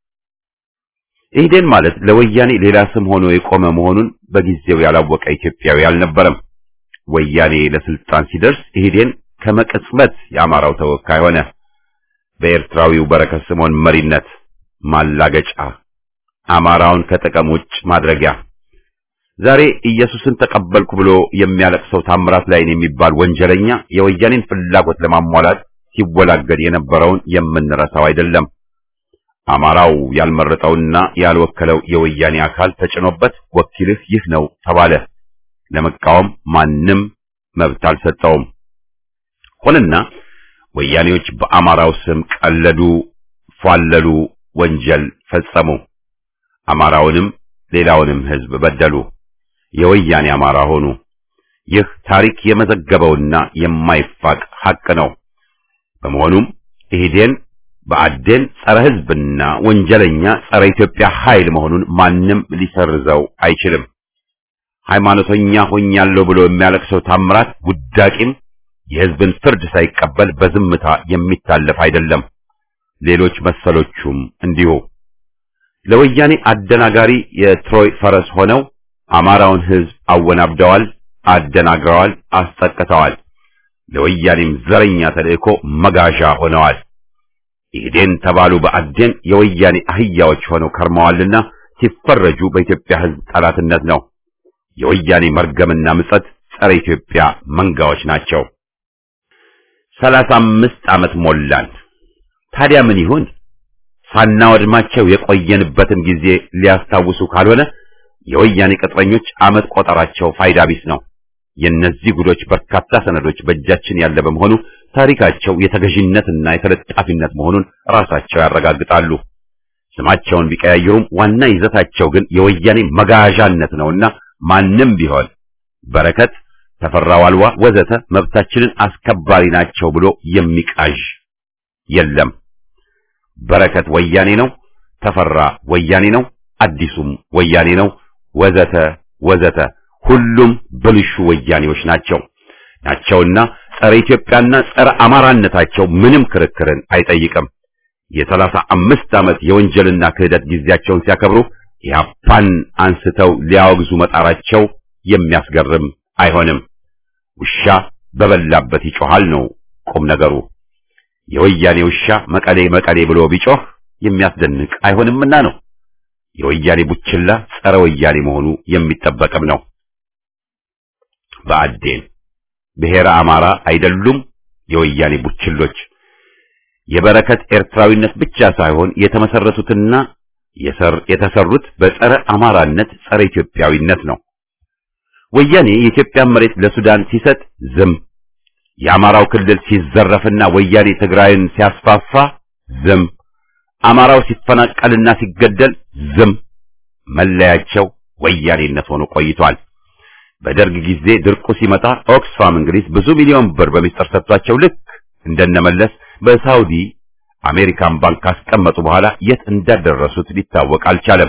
ኢህዴን ማለት ለወያኔ ሌላ ስም ሆኖ የቆመ መሆኑን በጊዜው ያላወቀ ኢትዮጵያዊ አልነበረም። ወያኔ ለስልጣን ሲደርስ ኢህዴን ከመቅጽበት የአማራው ተወካይ ሆነ። በኤርትራዊው በረከት ስምዖን መሪነት ማላገጫ፣ አማራውን ከጥቅም ውጭ ማድረጊያ። ዛሬ ኢየሱስን ተቀበልኩ ብሎ የሚያለቅሰው ታምራት ላይን የሚባል ወንጀለኛ የወያኔን ፍላጎት ለማሟላት ሲወላገድ የነበረውን የምንረሳው አይደለም። አማራው ያልመረጠውና ያልወከለው የወያኔ አካል ተጭኖበት ወኪልህ ይህ ነው ተባለ። ለመቃወም ማንም መብት አልሰጠውም። ሆነና ወያኔዎች በአማራው ስም ቀለዱ፣ ፏለሉ፣ ወንጀል ፈጸሙ። አማራውንም ሌላውንም ህዝብ በደሉ። የወያኔ አማራ ሆኑ። ይህ ታሪክ የመዘገበውና የማይፋቅ ሐቅ ነው። በመሆኑም ኢህዴን በአዴን ጸረ ህዝብና ወንጀለኛ ጸረ ኢትዮጵያ ኃይል መሆኑን ማንም ሊሰርዘው አይችልም። ሃይማኖተኛ ሆኛለሁ ብሎ የሚያለቅሰው ታምራት ውዳቂም የህዝብን ፍርድ ሳይቀበል በዝምታ የሚታለፍ አይደለም። ሌሎች መሰሎቹም እንዲሁ ለወያኔ አደናጋሪ የትሮይ ፈረስ ሆነው አማራውን ህዝብ አወናብደዋል፣ አደናግረዋል፣ አስጠቅተዋል። ለወያኔም ዘረኛ ተልእኮ መጋዣ ሆነዋል። ኢህዴን ተባሉ በአዴን የወያኔ አህያዎች ሆነው ከርመዋልና ሲፈረጁ በኢትዮጵያ ህዝብ ጠላትነት ነው። የወያኔ መርገምና ምጸት ጸረ ኢትዮጵያ መንጋዎች ናቸው። 35 ዓመት ሞላን። ታዲያ ምን ይሁን? ሳናወድማቸው የቆየንበትን ጊዜ ሊያስታውሱ ካልሆነ የወያኔ ቅጥረኞች ዓመት ቆጠራቸው ፋይዳ ቢስ ነው። የነዚህ ጉዶች በርካታ ሰነዶች በእጃችን ያለ በመሆኑ ታሪካቸው የተገዥነትና የተለጣፊነት መሆኑን ራሳቸው ያረጋግጣሉ። ስማቸውን ቢቀያየሩም ዋና ይዘታቸው ግን የወያኔ መጋዣነት ነውና ማንም ቢሆን በረከት፣ ተፈራ ዋልዋ ወዘተ መብታችንን አስከባሪ ናቸው ብሎ የሚቃዥ የለም። በረከት ወያኔ ነው፣ ተፈራ ወያኔ ነው፣ አዲሱም ወያኔ ነው ወዘተ ወዘተ ሁሉም ብልሹ ወያኔዎች ናቸውና ጸረ ኢትዮጵያና ጸረ አማራነታቸው ምንም ክርክርን አይጠይቅም። የ35 ዓመት የወንጀልና ክህደት ጊዜያቸውን ሲያከብሩ ኢህአፓን አንስተው ሊያወግዙ መጣራቸው የሚያስገርም አይሆንም። ውሻ በበላበት ይጮሃል ነው ቁም ነገሩ። የወያኔ ውሻ መቀሌ መቀሌ ብሎ ቢጮህ የሚያስደንቅ አይሆንምና ነው። የወያኔ ቡችላ ጸረ ወያኔ መሆኑ የሚጠበቅም ነው። በአዴን ብሔረ አማራ አይደሉም የወያኔ ቡችሎች። የበረከት ኤርትራዊነት ብቻ ሳይሆን የተመሰረቱትና የተሰሩት በጸረ አማራነት፣ ጸረ ኢትዮጵያዊነት ነው። ወያኔ የኢትዮጵያን መሬት ለሱዳን ሲሰጥ ዝም፣ የአማራው ክልል ሲዘረፍና ወያኔ ትግራይን ሲያስፋፋ ዝም፣ አማራው ሲፈናቀልና ሲገደል ዝም። መለያቸው ወያኔነት ሆኖ ቆይቷል። በደርግ ጊዜ ድርቁ ሲመጣ ኦክስፋም እንግሊዝ ብዙ ሚሊዮን ብር በሚስጥር ሰጥቷቸው ልክ እንደነመለስ በሳውዲ አሜሪካን ባንክ ካስቀመጡ በኋላ የት እንዳደረሱት ሊታወቅ አልቻለም።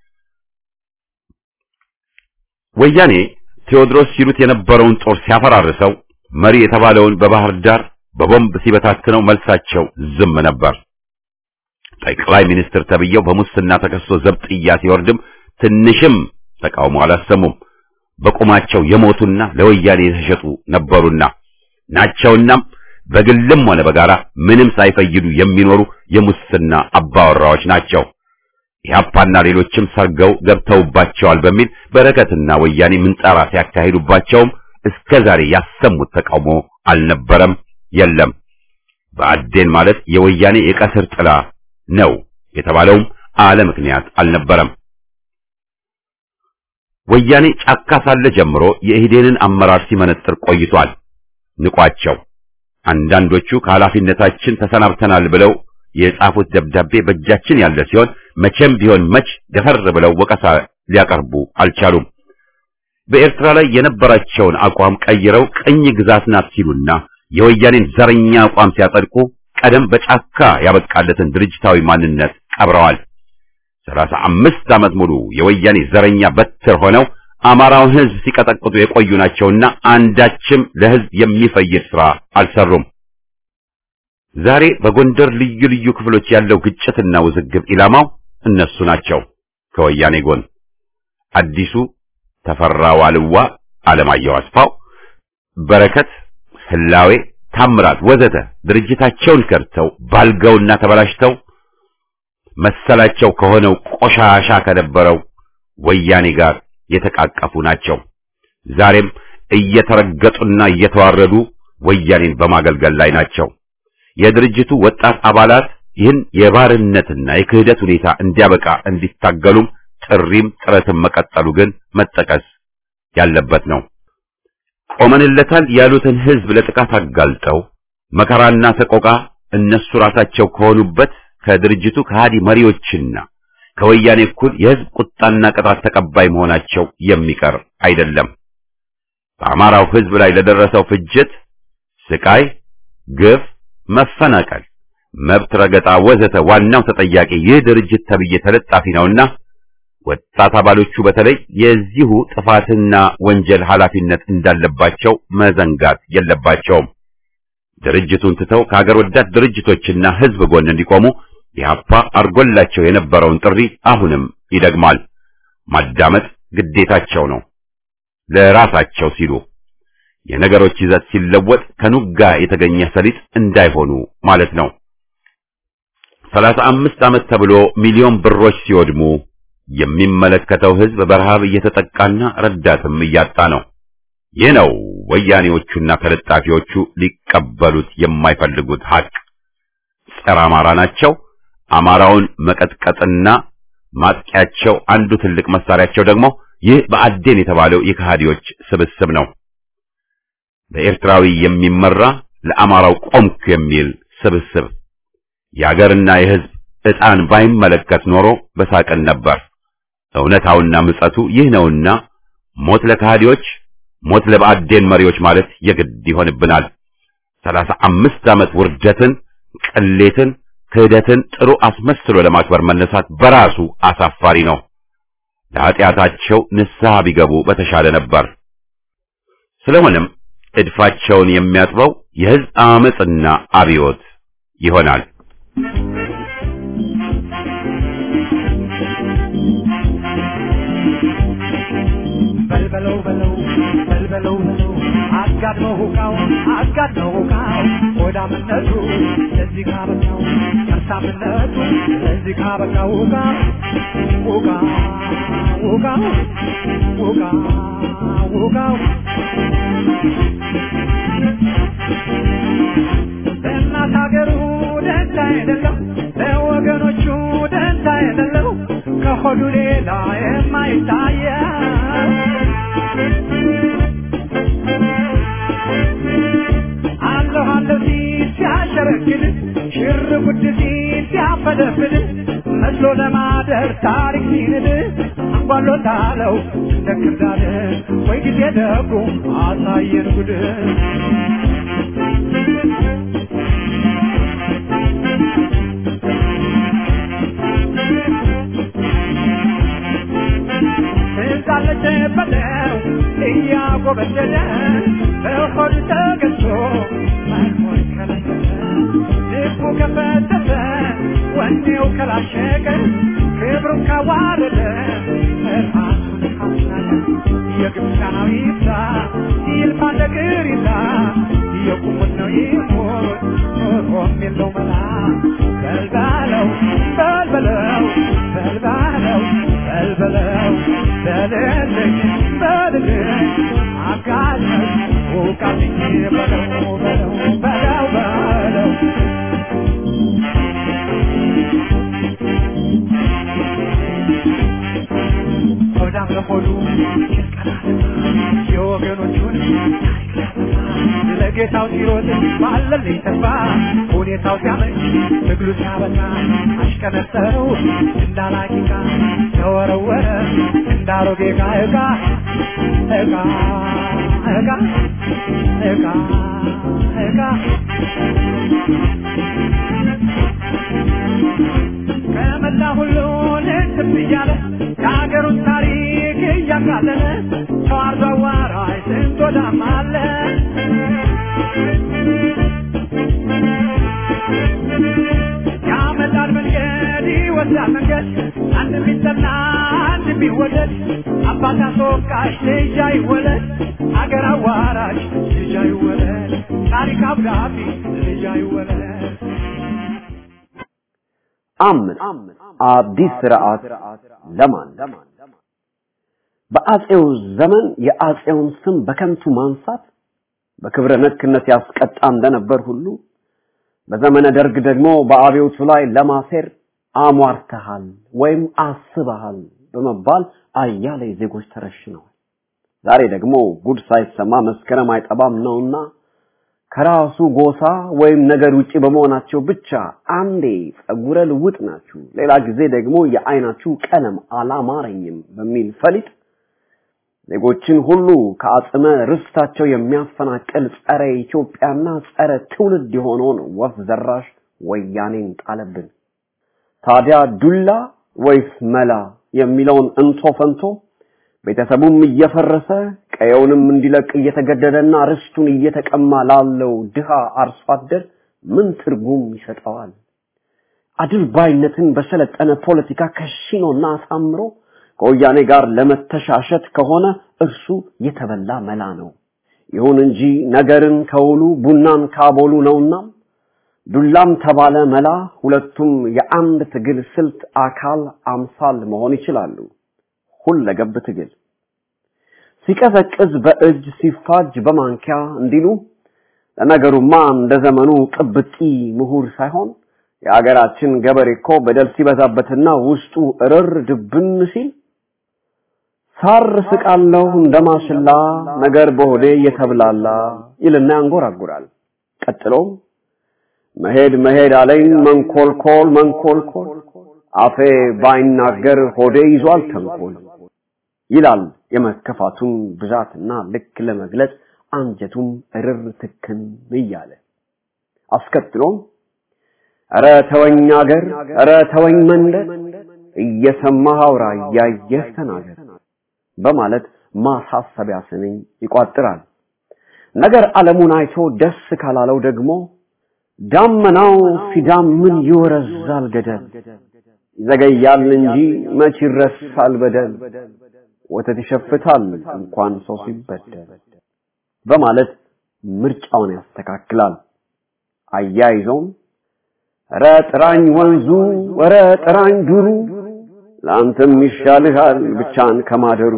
ወያኔ ቴዎድሮስ ሲሉት የነበረውን ጦር ሲያፈራርሰው መሪ የተባለውን በባህር ዳር በቦምብ ሲበታትነው መልሳቸው ዝም ነበር። ጠቅላይ ሚኒስትር ተብየው በሙስና ተከሶ ዘብጥያ ሲወርድም ትንሽም ተቃውሞ አላሰሙም። በቁማቸው የሞቱና ለወያኔ የተሸጡ ነበሩና ናቸውናም በግልም ሆነ በጋራ ምንም ሳይፈይዱ የሚኖሩ የሙስና አባወራዎች ናቸው። ኢህአፓና ሌሎችም ሰርገው ገብተውባቸዋል በሚል በረከትና ወያኔ ምንጣራ ሲያካሂዱባቸውም እስከዛሬ ያሰሙት ተቃውሞ አልነበረም፣ የለም። በአዴን ማለት የወያኔ የቀስር ጥላ ነው የተባለውም አለ ምክንያት አልነበረም። ወያኔ ጫካ ሳለ ጀምሮ የኢህዴንን አመራር ሲመነጥር ቆይቷል። ንቋቸው አንዳንዶቹ ከኃላፊነታችን ተሰናብተናል ብለው የጻፉት ደብዳቤ በእጃችን ያለ ሲሆን መቼም ቢሆን መች ደፈር ብለው ወቀሳ ሊያቀርቡ አልቻሉም። በኤርትራ ላይ የነበራቸውን አቋም ቀይረው ቅኝ ግዛት ናት ሲሉና የወያኔን ዘረኛ አቋም ሲያጸድቁ ቀደም በጫካ ያበቃለትን ድርጅታዊ ማንነት ቀብረዋል። 35 ዓመት ሙሉ የወያኔ ዘረኛ በትር ሆነው አማራውን ሕዝብ ሲቀጠቅጡ የቆዩ ናቸውና አንዳችም ለሕዝብ የሚፈይድ ስራ አልሰሩም። ዛሬ በጎንደር ልዩ ልዩ ክፍሎች ያለው ግጭትና ውዝግብ ኢላማው እነሱ ናቸው። ከወያኔ ጎን አዲሱ ተፈራ ዋልዋ፣ አለማየሁ አስፋው፣ በረከት ህላዌ፣ ታምራት ወዘተ ድርጅታቸውን ከርተው ባልገውና ተበላሽተው መሰላቸው ከሆነው ቆሻሻ ከነበረው ወያኔ ጋር የተቃቀፉ ናቸው። ዛሬም እየተረገጡና እየተዋረዱ ወያኔን በማገልገል ላይ ናቸው። የድርጅቱ ወጣት አባላት ይህን የባርነትና የክህደት ሁኔታ እንዲያበቃ እንዲታገሉም ጥሪም ጥረትም መቀጠሉ ግን መጠቀስ ያለበት ነው። ቆመንለታል ያሉትን ህዝብ ለጥቃት አጋልጠው መከራና ሰቆቃ እነሱ ራሳቸው ከሆኑበት ከድርጅቱ ከሃዲ መሪዎችና ከወያኔ እኩል የህዝብ ቁጣና ቅጣት ተቀባይ መሆናቸው የሚቀር አይደለም። በአማራው ህዝብ ላይ ለደረሰው ፍጅት፣ ስቃይ፣ ግፍ፣ መፈናቀል፣ መብት ረገጣ ወዘተ ዋናው ተጠያቂ ይህ ድርጅት ተብዬ ተለጣፊ ነውና ወጣት አባሎቹ በተለይ የዚሁ ጥፋትና ወንጀል ኃላፊነት እንዳለባቸው መዘንጋት የለባቸውም። ድርጅቱን ትተው ከሀገር ወዳድ ድርጅቶችና ህዝብ ጎን እንዲቆሙ ኢህአፓ አርጎላቸው የነበረውን ጥሪ አሁንም ይደግማል። ማዳመጥ ግዴታቸው ነው፣ ለራሳቸው ሲሉ። የነገሮች ይዘት ሲለወጥ ከኑጋ የተገኘ ሰሊጥ እንዳይሆኑ ማለት ነው። 35 ዓመት ተብሎ ሚሊዮን ብሮች ሲወድሙ የሚመለከተው ህዝብ በረሃብ እየተጠቃና ረዳትም እያጣ ነው። ይህ ነው ወያኔዎቹና ተለጣፊዎቹ ሊቀበሉት የማይፈልጉት ሀቅ። ጸረ አማራ ናቸው። አማራውን መቀጥቀጥና ማጥቂያቸው አንዱ ትልቅ መሳሪያቸው ደግሞ ይህ በአዴን የተባለው የከሃዲዎች ስብስብ ነው። በኤርትራዊ የሚመራ ለአማራው ቆምኩ የሚል ስብስብ የሀገርና የህዝብ ዕጣን ባይመለከት ኖሮ በሳቅን ነበር። እውነታውና ምጸቱ ይህ ነውና ሞት ለከሃዲዎች፣ ሞት ለብአዴን መሪዎች ማለት የግድ ይሆንብናል። 35 ዓመት ውርደትን፣ ቅሌትን፣ ክህደትን ጥሩ አስመስሎ ለማክበር መነሳት በራሱ አሳፋሪ ነው። ለኃጢአታቸው ንስሐ ቢገቡ በተሻለ ነበር። ስለሆነም እድፋቸውን የሚያጥበው የህዝብ አመጽና አብዮት ይሆናል። በለው አጋድመው ሁካው ሆዳምነቱ ለዚህ ካበቃው ከርሳምነቱ ለዚህ ካበቃው ሁካው በእናት ሀገሩ ደግ የሌለው ለወገኖቹ ደንታ የሌለው ከሆዱ ሌላ የማይታየው አለሁ አለሁ ሲል ሲያሸረግድ ሽር ጉድ ሲል ሲያፈደፍድ መስሎ ለማደር ታሪክ ሲንድ አንጓሎታለው እንደ ክርዳድ ወይ ጊዜ ደጉ አሳየን ጉድ በለው እያጎበደደ በሆድ ተገዝቶ ማይሞት ከለከለ ልቡ ከፈተተ ወኔው ከላሸቀ ክብሩን ካዋረደ ራሱን ካስናቀ የግብፃናዊ ይብዛ ይልማ ነገር ይዛ የቁሙት ነው ይሞት ኖሮም የለው መላ በልባለው በልበለው በልባለው በልበለው በልልኝ በልልኝ አጋለኝ ውቃልኝ በለው በለው በለው በለው ሆዳም ለሆዱ የወገኖቹን ለጌታው ሲሮጥ ባለልኝ ተስፋ ሁኔታው ሲያመች ትግሉ ሲያበቃ አሽከነጠረው እንዳላቂቃ ተወረወረ እንዳሮጌ ዕቃ ዕቃ ከመላ ሁሉን እንትም እያለ የሀገሩን ታሪክ እያቃለለ ተዋርዶ አዋራይ ስንት ወዳም አለ ያመጣል መንገድ ይወስዳል መንገድ አንድ ቢጠና አንድ ቢወደድ አባት አስወቃሽ ልጅ አይወለድ አገር አዋራሽ ልጅ አይወለድ ታሪክ አብዳቢ ልጅ አይወለድ አምን አዲስ ስርዓት ለማን በአጼው ዘመን የአጼውን ስም በከንቱ ማንሳት በክብረ ነክነት ያስቀጣ እንደነበር ሁሉ በዘመነ ደርግ ደግሞ በአብዮቱ ላይ ለማሴር አሟርተሃል ወይም አስበሃል በመባል አያሌ ዜጎች ተረሽነዋል። ዛሬ ደግሞ ጉድ ሳይሰማ መስከረም አይጠባም ነውና ከራሱ ጎሳ ወይም ነገር ውጪ በመሆናቸው ብቻ አንዴ ጸጉረ ልውጥ ናችሁ ሌላ ጊዜ ደግሞ የአይናችሁ ቀለም አላማረኝም በሚል ፈሊጥ ዜጎችን ሁሉ ከአጽመ ርስታቸው የሚያፈናቅል ጸረ ኢትዮጵያና ጸረ ትውልድ የሆነውን ወፍ ዘራሽ ወያኔን ጣለብን። ታዲያ ዱላ ወይስ መላ የሚለውን እንቶ ፈንቶ ቤተሰቡም እየፈረሰ ቀየውንም እንዲለቅ እየተገደደና ርስቱን እየተቀማ ላለው ድሃ አርሶ አደር ምን ትርጉም ይሰጠዋል? አድርባይነትን በሰለጠነ ፖለቲካ ከሽኖና አሳምሮ ከወያኔ ጋር ለመተሻሸት ከሆነ እርሱ የተበላ መላ ነው። ይሁን እንጂ ነገርን ከውሉ ቡናን ካቦሉ ነውና ዱላም ተባለ መላ ሁለቱም የአንድ ትግል ስልት አካል አምሳል መሆን ይችላሉ። ሁለገብ ትግል ሲቀዘቅዝ በእጅ ሲፋጅ በማንኪያ እንዲሉ ለነገሩማ እንደ ዘመኑ ቅብጢ ምሁር ሳይሆን የአገራችን ገበሬኮ በደል ሲበዛበትና ውስጡ እርር ድብን ሲል ሳር ስቃለው እንደማሽላ ነገር በሆዴ የተብላላ ይልና ያንጎራጉራል። ቀጥሎም መሄድ አለኝ መንኮልኮል አፌ ባይናገር ሆዴ ይዟል ተንኮል ይላል። የመከፋቱን ብዛትና ልክ ለመግለጽ አንጀቱም እርር ትክን ይያለ አስከትሎም አረ ተወኝ አገር አረ ተወኝ መንደር እየሰማህ አውራ ያየህ ተናገር በማለት ማሳሰቢያ ስንኝ ይቋጥራል። ነገር ዓለሙን አይቶ ደስ ካላለው ደግሞ ዳመናው ሲዳምን ይወረዛል ገደል ይዘገያል እንጂ መች ይረሳል በደል ወተት ይሸፍታል እንኳን ሰው ሲበደል በማለት ምርጫውን ያስተካክላል። አያይዞም ኧረ ጥራኝ ወንዙ ኧረ ጥራኝ ዱሩ ላንተም ይሻልሃል ብቻን ከማደሩ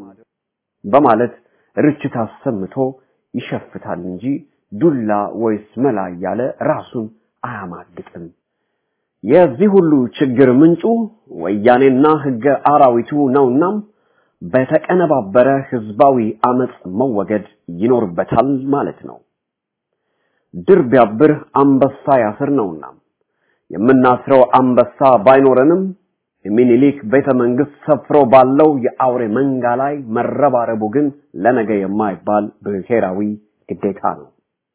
በማለት ርችት አሰምቶ ይሸፍታል እንጂ ዱላ ወይስ መላ ያለ ራሱን አያማግጥም። የዚህ ሁሉ ችግር ምንጩ ወያኔና ህገ አራዊቱ ነውና በተቀነባበረ ህዝባዊ አመጽ መወገድ ይኖርበታል ማለት ነው። ድር ቢያብር አንበሳ ያስር ነውና የምናስረው አንበሳ ባይኖረንም የሚኒሊክ ቤተ መንግስት ሰፍሮ ባለው የአውሬ መንጋ ላይ መረባረቡ ግን ለነገ የማይባል ብሔራዊ ግዴታ ነው።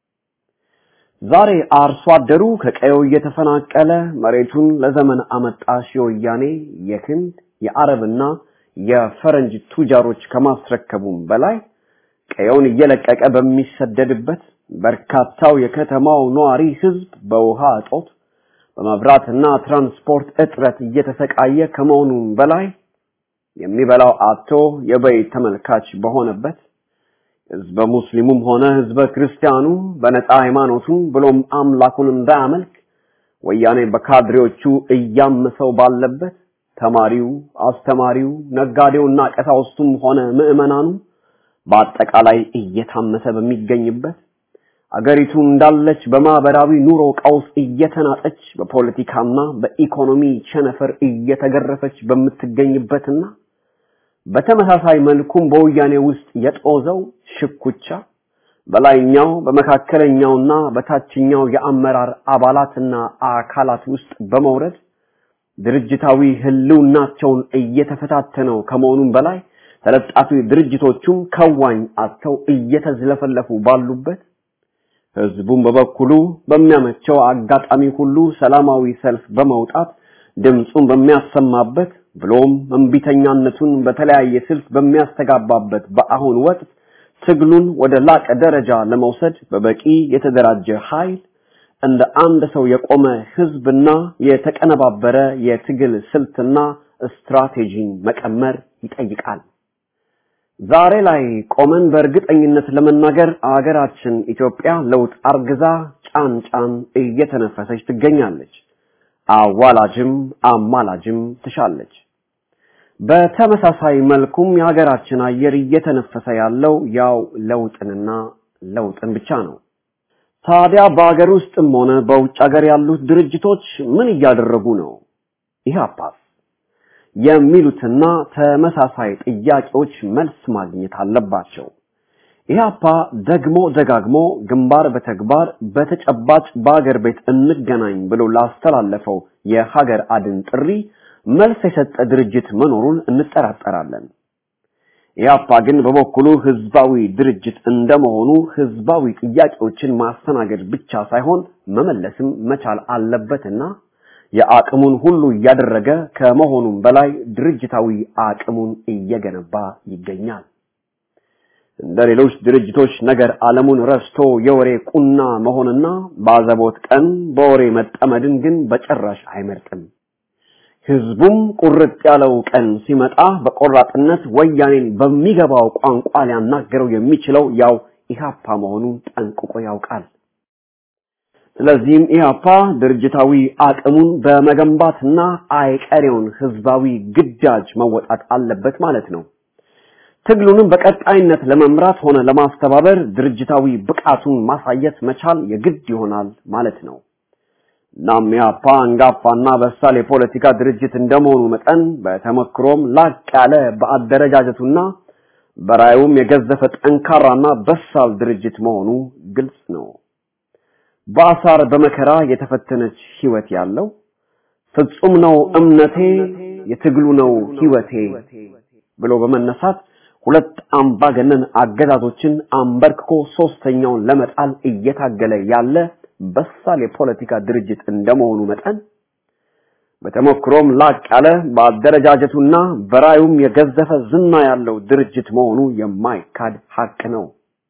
ዛሬ አርሶ አደሩ ከቀየው እየተፈናቀለ መሬቱን ለዘመን አመጣሽ የወያኔ የህንድ የአረብና የፈረንጅ ቱጃሮች ከማስረከቡም በላይ ቀየውን እየለቀቀ በሚሰደድበት በርካታው የከተማው ነዋሪ ህዝብ በውሃ እጦት በመብራትና ትራንስፖርት እጥረት እየተሰቃየ ከመሆኑም በላይ የሚበላው አጥቶ የበይ ተመልካች በሆነበት ህዝበ ሙስሊሙም ሆነ ህዝበ ክርስቲያኑ በነፃ ሃይማኖቱን ብሎም አምላኩን እንዳያመልክ ወያኔ በካድሬዎቹ እያመሰው ባለበት ተማሪው፣ አስተማሪው፣ ነጋዴውና ቀሳውስቱም ሆነ ምዕመናኑ በአጠቃላይ እየታመሰ በሚገኝበት አገሪቱ እንዳለች በማህበራዊ ኑሮ ቀውስ እየተናጠች በፖለቲካና በኢኮኖሚ ቸነፈር እየተገረፈች በምትገኝበትና በተመሳሳይ መልኩም በወያኔ ውስጥ የጦዘው ሽኩቻ በላይኛው በመካከለኛውና በታችኛው የአመራር አባላትና አካላት ውስጥ በመውረድ ድርጅታዊ ህልውናቸውን እየተፈታተነው ከመሆኑም በላይ ተለጣፊ ድርጅቶቹም ከዋኝ አጥተው እየተዝለፈለፉ ባሉበት ህዝቡም በበኩሉ በሚያመቸው አጋጣሚ ሁሉ ሰላማዊ ሰልፍ በመውጣት ድምጹን በሚያሰማበት ብሎም እንቢተኛነቱን በተለያየ ስልት በሚያስተጋባበት በአሁን ወቅት ትግሉን ወደ ላቀ ደረጃ ለመውሰድ በበቂ የተደራጀ ኃይል እንደ አንድ ሰው የቆመ ህዝብና የተቀነባበረ የትግል ስልትና ስትራቴጂን መቀመር ይጠይቃል። ዛሬ ላይ ቆመን በእርግጠኝነት ለመናገር አገራችን ኢትዮጵያ ለውጥ አርግዛ ጫንጫን እየተነፈሰች ትገኛለች። አዋላጅም አማላጅም ትሻለች። በተመሳሳይ መልኩም የሀገራችን አየር እየተነፈሰ ያለው ያው ለውጥንና ለውጥን ብቻ ነው። ታዲያ በአገር ውስጥም ሆነ በውጭ ሀገር ያሉት ድርጅቶች ምን እያደረጉ ነው? ኢህአፓስ የሚሉትና ተመሳሳይ ጥያቄዎች መልስ ማግኘት አለባቸው። ኢህአፓ ደግሞ ደጋግሞ ግንባር በተግባር በተጨባጭ በአገር ቤት እንገናኝ ብሎ ላስተላለፈው የሀገር አድን ጥሪ መልስ የሰጠ ድርጅት መኖሩን እንጠራጠራለን። ኢህአፓ ግን በበኩሉ ህዝባዊ ድርጅት እንደመሆኑ ህዝባዊ ጥያቄዎችን ማስተናገድ ብቻ ሳይሆን መመለስም መቻል አለበትና የአቅሙን ሁሉ እያደረገ ከመሆኑም በላይ ድርጅታዊ አቅሙን እየገነባ ይገኛል። እንደሌሎች ድርጅቶች ነገር ዓለሙን ረስቶ የወሬ ቁና መሆንና ባዘቦት ቀን በወሬ መጠመድን ግን በጭራሽ አይመርጥም። ህዝቡም ቁርጥ ያለው ቀን ሲመጣ በቆራጥነት ወያኔን በሚገባው ቋንቋ ሊያናገረው የሚችለው ያው ኢህአፓ መሆኑን ጠንቅቆ ያውቃል። ስለዚህም ኢህአፓ ድርጅታዊ አቅሙን በመገንባትና አይቀሬውን ህዝባዊ ግዳጅ መወጣት አለበት ማለት ነው። ትግሉንም በቀጣይነት ለመምራት ሆነ ለማስተባበር ድርጅታዊ ብቃቱን ማሳየት መቻል የግድ ይሆናል ማለት ነው። እናም ኢህአፓ አንጋፋና በሳል የፖለቲካ ድርጅት እንደመሆኑ መጠን በተመክሮም ላቅ ያለ በአደረጃጀቱና በራዩም የገዘፈ ጠንካራና በሳል ድርጅት መሆኑ ግልጽ ነው። በአሳር በመከራ የተፈተነች ህይወት ያለው ፍጹም ነው እምነቴ የትግሉ ነው ህይወቴ ብሎ በመነሳት ሁለት አምባገነን አገዛዞችን አንበርክኮ ሶስተኛውን ለመጣል እየታገለ ያለ በሳል የፖለቲካ ድርጅት እንደመሆኑ መጠን በተሞክሮም ላቅ ያለ በአደረጃጀቱና በራዩም የገዘፈ ዝና ያለው ድርጅት መሆኑ የማይካድ ሐቅ ነው።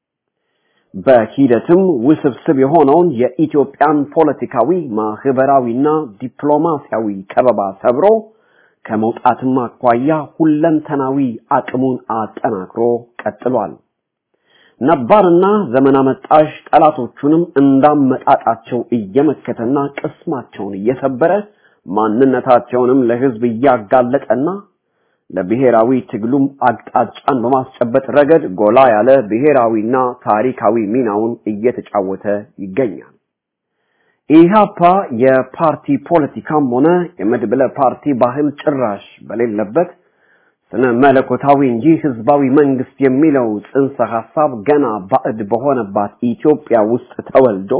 በሂደትም ውስብስብ የሆነውን የኢትዮጵያን ፖለቲካዊ ማህበራዊና ዲፕሎማሲያዊ ከበባ ሰብሮ ከመውጣትም አኳያ ሁለንተናዊ አቅሙን አጠናክሮ ቀጥሏል። ነባርና ዘመን አመጣሽ ጠላቶቹንም እንዳመጣጣቸው እየመከተና ቅስማቸውን እየሰበረ ማንነታቸውንም ለህዝብ እያጋለጠና ለብሔራዊ ትግሉም አቅጣጫን በማስጨበጥ ረገድ ጎላ ያለ ብሔራዊና ታሪካዊ ሚናውን እየተጫወተ ይገኛል። ኢህአፓ የፓርቲ ፖለቲካም ሆነ የመድብለ ፓርቲ ባህል ጭራሽ በሌለበት ስነ መለኮታዊ እንጂ ህዝባዊ መንግስት የሚለው ጽንሰ ሐሳብ ገና ባዕድ በሆነባት ኢትዮጵያ ውስጥ ተወልዶ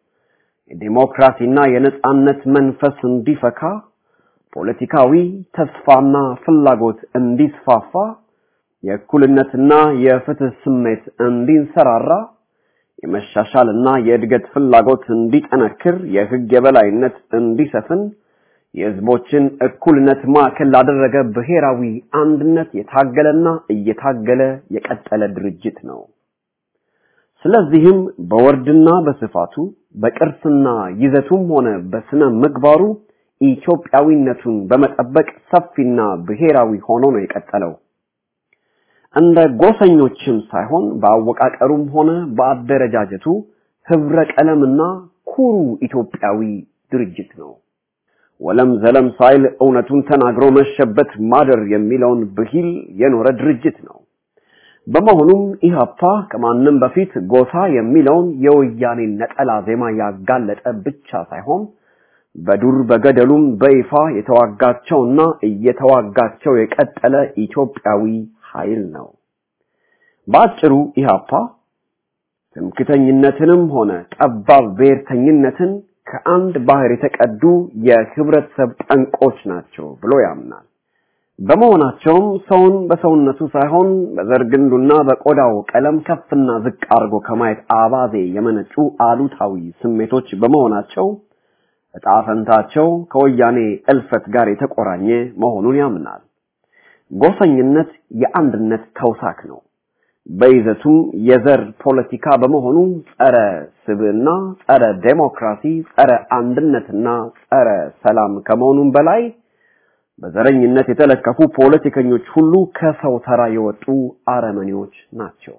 የዲሞክራሲና የነጻነት መንፈስ እንዲፈካ ፖለቲካዊ ተስፋና ፍላጎት እንዲስፋፋ የእኩልነትና የፍትህ ስሜት እንዲንሰራራ የመሻሻልና የእድገት ፍላጎት እንዲጠነክር የህግ የበላይነት እንዲሰፍን የህዝቦችን እኩልነት ማዕከል ላደረገ ብሔራዊ አንድነት የታገለና እየታገለ የቀጠለ ድርጅት ነው። ስለዚህም በወርድና በስፋቱ በቅርስና ይዘቱም ሆነ በስነ ምግባሩ ኢትዮጵያዊነቱን በመጠበቅ ሰፊና ብሔራዊ ሆኖ ነው የቀጠለው። እንደ ጎሰኞችም ሳይሆን በአወቃቀሩም ሆነ በአደረጃጀቱ ህብረ ቀለምና ኩሩ ኢትዮጵያዊ ድርጅት ነው። ወለም ዘለም ሳይል እውነቱን ተናግሮ መሸበት ማደር የሚለውን ብሂል የኖረ ድርጅት ነው። በመሆኑም ኢህአፓ ከማንም በፊት ጎሳ የሚለውን የወያኔ ነጠላ ዜማ ያጋለጠ ብቻ ሳይሆን በዱር በገደሉም በይፋ የተዋጋቸውና እየተዋጋቸው የቀጠለ ኢትዮጵያዊ ኃይል ነው። ባጭሩ ኢህአፓ ትምክህተኝነትንም ሆነ ጠባብ ብሔርተኝነትን ከአንድ ባህር የተቀዱ የህብረተሰብ ጠንቆች ናቸው ብሎ ያምናል። በመሆናቸውም ሰውን በሰውነቱ ሳይሆን በዘርግንዱና በቆዳው ቀለም ከፍና ዝቅ አድርጎ ከማየት አባዜ የመነጩ አሉታዊ ስሜቶች በመሆናቸው ዕጣ ፈንታቸው ከወያኔ እልፈት ጋር የተቆራኘ መሆኑን ያምናል። ጎሰኝነት የአንድነት ተውሳክ ነው። በይዘቱም የዘር ፖለቲካ በመሆኑ ጸረ ስብዕና፣ ጸረ ዴሞክራሲ፣ ጸረ አንድነትና ጸረ ሰላም ከመሆኑም በላይ በዘረኝነት የተለከፉ ፖለቲከኞች ሁሉ ከሰው ተራ የወጡ አረመኔዎች ናቸው።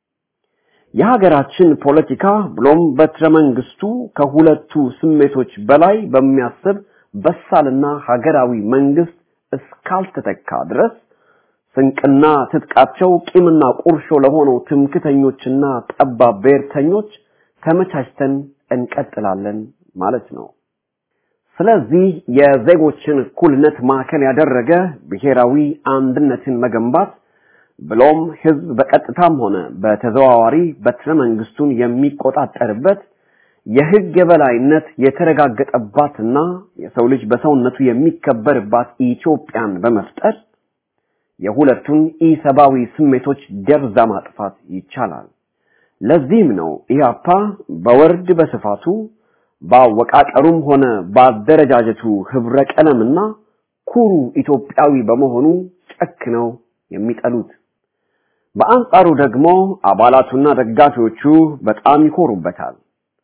የሀገራችን ፖለቲካ ብሎም በትረ መንግስቱ ከሁለቱ ስሜቶች በላይ በሚያስብ በሳልና ሀገራዊ መንግስት እስካልተተካ ድረስ ስንቅና ትጥቃቸው ቂምና ቁርሾ ለሆነው ትምክህተኞችና ጠባብ ብሔርተኞች ተመቻችተን እንቀጥላለን ማለት ነው። ስለዚህ የዜጎችን እኩልነት ማዕከል ያደረገ ብሔራዊ አንድነትን መገንባት ብሎም ህዝብ በቀጥታም ሆነ በተዘዋዋሪ በትረ መንግስቱን የሚቆጣጠርበት የህግ የበላይነት የተረጋገጠባትና የሰው ልጅ በሰውነቱ የሚከበርባት ኢትዮጵያን በመፍጠር የሁለቱን ኢሰባዊ ስሜቶች ደብዛ ማጥፋት ይቻላል። ለዚህም ነው ኢህአፓ በወርድ በስፋቱ ባወቃቀሩም ሆነ ባደረጃጀቱ ህብረ ቀለምና ኩሩ ኢትዮጵያዊ በመሆኑ ጨክነው የሚጠሉት። በአንጻሩ ደግሞ አባላቱና ደጋፊዎቹ በጣም ይኮሩበታል።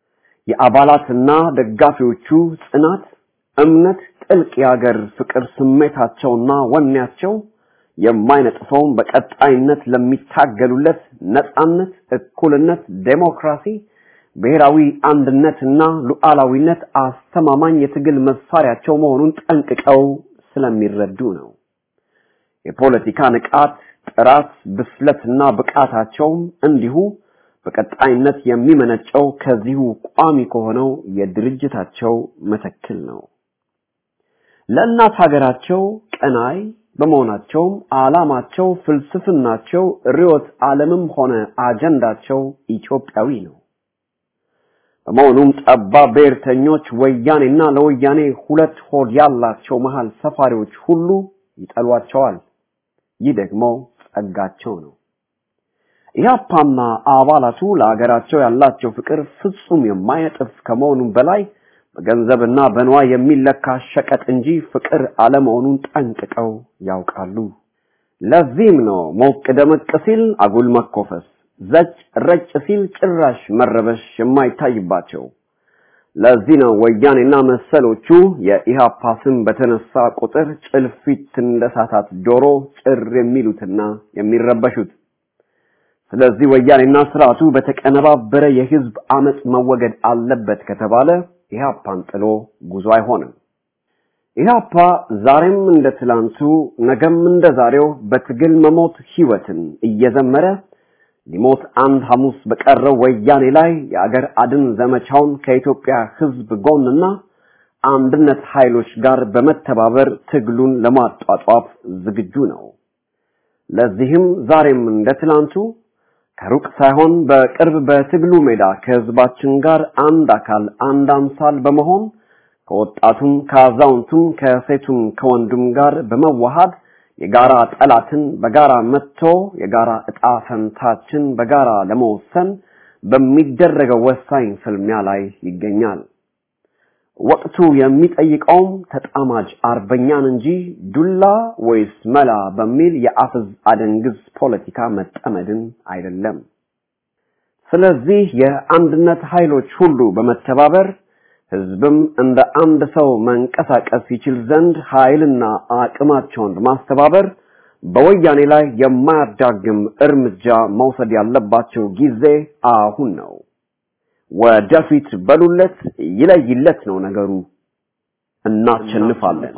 የአባላትና ደጋፊዎቹ ጽናት፣ እምነት፣ ጥልቅ የሀገር ፍቅር ስሜታቸውና ወኔያቸው የማይነጥፈውን በቀጣይነት ለሚታገሉለት ነጻነት፣ እኩልነት፣ ዴሞክራሲ፣ ብሔራዊ አንድነትና ሉዓላዊነት አስተማማኝ የትግል መሳሪያቸው መሆኑን ጠንቅቀው ስለሚረዱ ነው። የፖለቲካ ንቃት፣ ጥራት፣ ብስለትና ብቃታቸውም እንዲሁ በቀጣይነት የሚመነጨው ከዚሁ ቋሚ ከሆነው የድርጅታቸው መተክል ነው። ለእናት ሀገራቸው ቀናይ በመሆናቸውም ዓላማቸው፣ ፍልስፍናቸው፣ ርዕዮተ ዓለምም ሆነ አጀንዳቸው ኢትዮጵያዊ ነው። በመሆኑም ጠባብ ብሔርተኞች ወያኔና ለወያኔ ሁለት ሆድ ያላቸው መሃል ሰፋሪዎች ሁሉ ይጠሏቸዋል። ይህ ደግሞ ጸጋቸው ነው። ኢህአፓና አባላቱ ለሀገራቸው ያላቸው ፍቅር ፍጹም የማይነጥፍ ከመሆኑም በላይ በገንዘብና በንዋይ የሚለካ ሸቀጥ እንጂ ፍቅር አለመሆኑን ጠንቅቀው ያውቃሉ። ለዚህም ነው ሞቅ ደመቅ ሲል አጉል መኮፈስ፣ ዘጭ ረጭ ሲል ጭራሽ መረበሽ የማይታይባቸው። ለዚህ ነው ወያኔና መሰሎቹ የኢህአፓ ስም በተነሳ ቁጥር ጭልፊት እንደሳታት ዶሮ ጭር የሚሉትና የሚረበሹት። ስለዚህ ወያኔና ስርዓቱ በተቀነባበረ የህዝብ አመጽ መወገድ አለበት ከተባለ ኢህአፓን ጥሎ ጉዞ አይሆንም። ኢህአፓ ዛሬም እንደ ትላንቱ ነገም እንደ ዛሬው በትግል መሞት ህይወትን እየዘመረ ሊሞት አንድ ሐሙስ በቀረው ወያኔ ላይ የአገር አድን ዘመቻውን ከኢትዮጵያ ሕዝብ ጎንና አንድነት ኃይሎች ጋር በመተባበር ትግሉን ለማጧጧፍ ዝግጁ ነው። ለዚህም ዛሬም እንደ ትናንቱ ከሩቅ ሳይሆን በቅርብ በትግሉ ሜዳ ከሕዝባችን ጋር አንድ አካል አንድ አምሳል በመሆን ከወጣቱም ከአዛውንቱም ከሴቱም ከወንዱም ጋር በመዋሃድ የጋራ ጠላትን በጋራ መጥቶ የጋራ ዕጣ ፈንታችን በጋራ ለመወሰን በሚደረገው ወሳኝ ፍልሚያ ላይ ይገኛል። ወቅቱ የሚጠይቀውም ተጣማጅ አርበኛን እንጂ ዱላ ወይስ መላ በሚል የአፍዝ አደንግዝ ፖለቲካ መጠመድን አይደለም። ስለዚህ የአንድነት ኃይሎች ሁሉ በመተባበር ህዝብም እንደ አንድ ሰው መንቀሳቀስ ይችል ዘንድ ኃይልና አቅማቸውን ማስተባበር በወያኔ ላይ የማያዳግም እርምጃ መውሰድ ያለባቸው ጊዜ አሁን ነው። ወደፊት በሉለት ይለይለት ነው ነገሩ። እናሸንፋለን።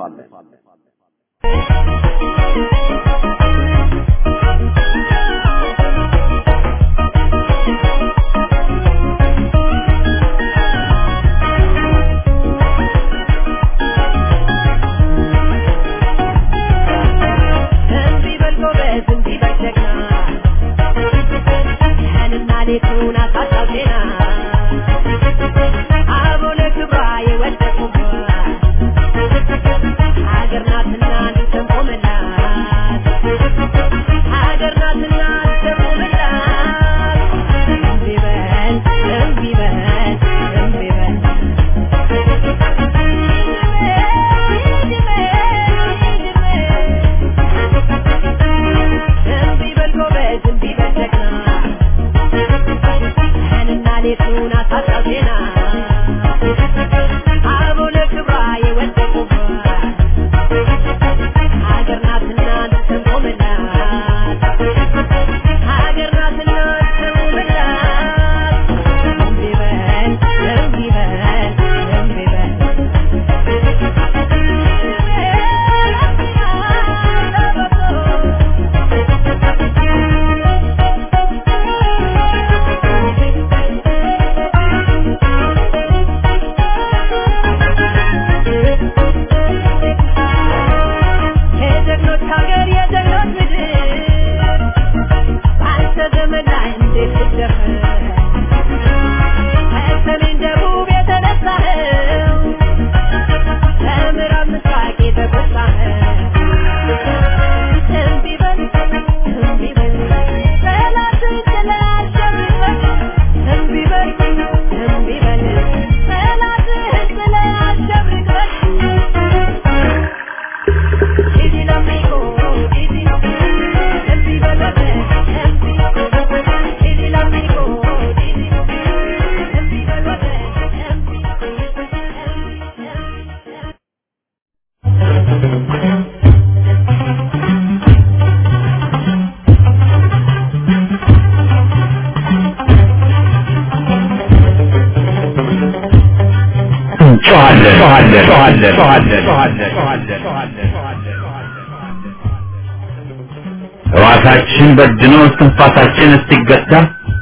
ራሳችን በድኖ እስትንፋሳችን እስኪገታ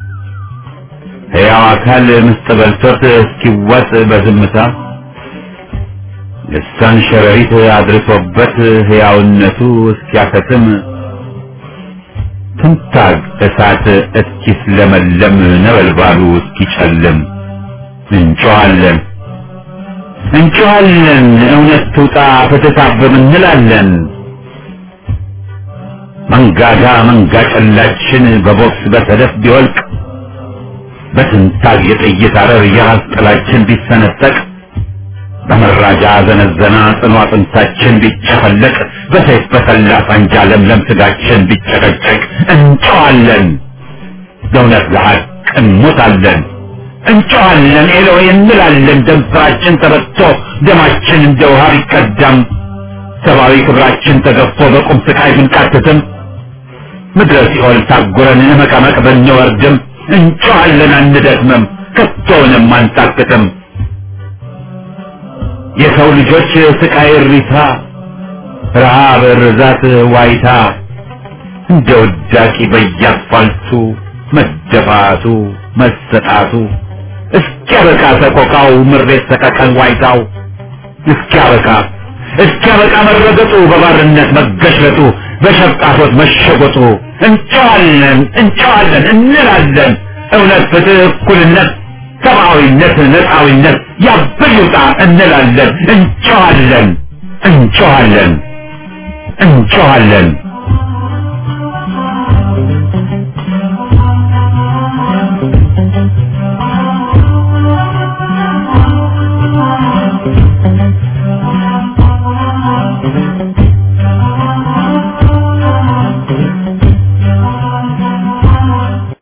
ሕያው አካል ምስጥ በልቶት እስኪዋጥ በዝምታ ልሳን ሸረሪት አድርሶበት ሕያውነቱ እስኪያከትም ትንታግ እሳት እስኪስለመለም ነበልባሉ እስኪጨልም እንጮኻለን እውነት ትውጣ ፍትህ ታብብ እንላለን። መንጋጋ መንጋ ጨላችን በቦክስ በሰደፍ ቢወልቅ በትንታግ የጥይት አረር የራስ ጥላችን ቢሰነጠቅ በመራጃ ዘነዘና ጽኑ አጥንታችን ቢጨፈለቅ በሰይፍ በሰላ ሳንጃ ለምለም ስጋችን ቢጨቀጨቅ እንጮኻለን ለእውነት ለሐቅ እንሞታለን። እንጮኻለን ኤሎይ እንላለን። ደም ስራችን ተበቶ ደማችን እንደ ውሃ ቢቀዳም ሰብአዊ ክብራችን ተገፎ በቁም ስቃይ ብንቃትትም ምድረ ሲኦል ታጉረን መቀመቅ ብንወርድም እንጮኻለን አንደክምም ከቶንም አንታክትም። የሰው ልጆች ስቃይ እሪታ ረሃብ ርዛት ዋይታ እንደ ውዳቂ በየአስፋልቱ መደፋቱ መሰጣቱ እስኪያበቃ ሰቆቃው ምሬት ሰቀቀን ዋይታው እስኪያበቃ መረገጡ በባርነት መገሽለጡ በሸፍጣፎት መሸጎጡ እንጨዋለን እንላለን እውነት ፍትህ እኩልነት ሰብአዊነት ነፃዊነት ያብዩታ እንላለን እንጨዋለን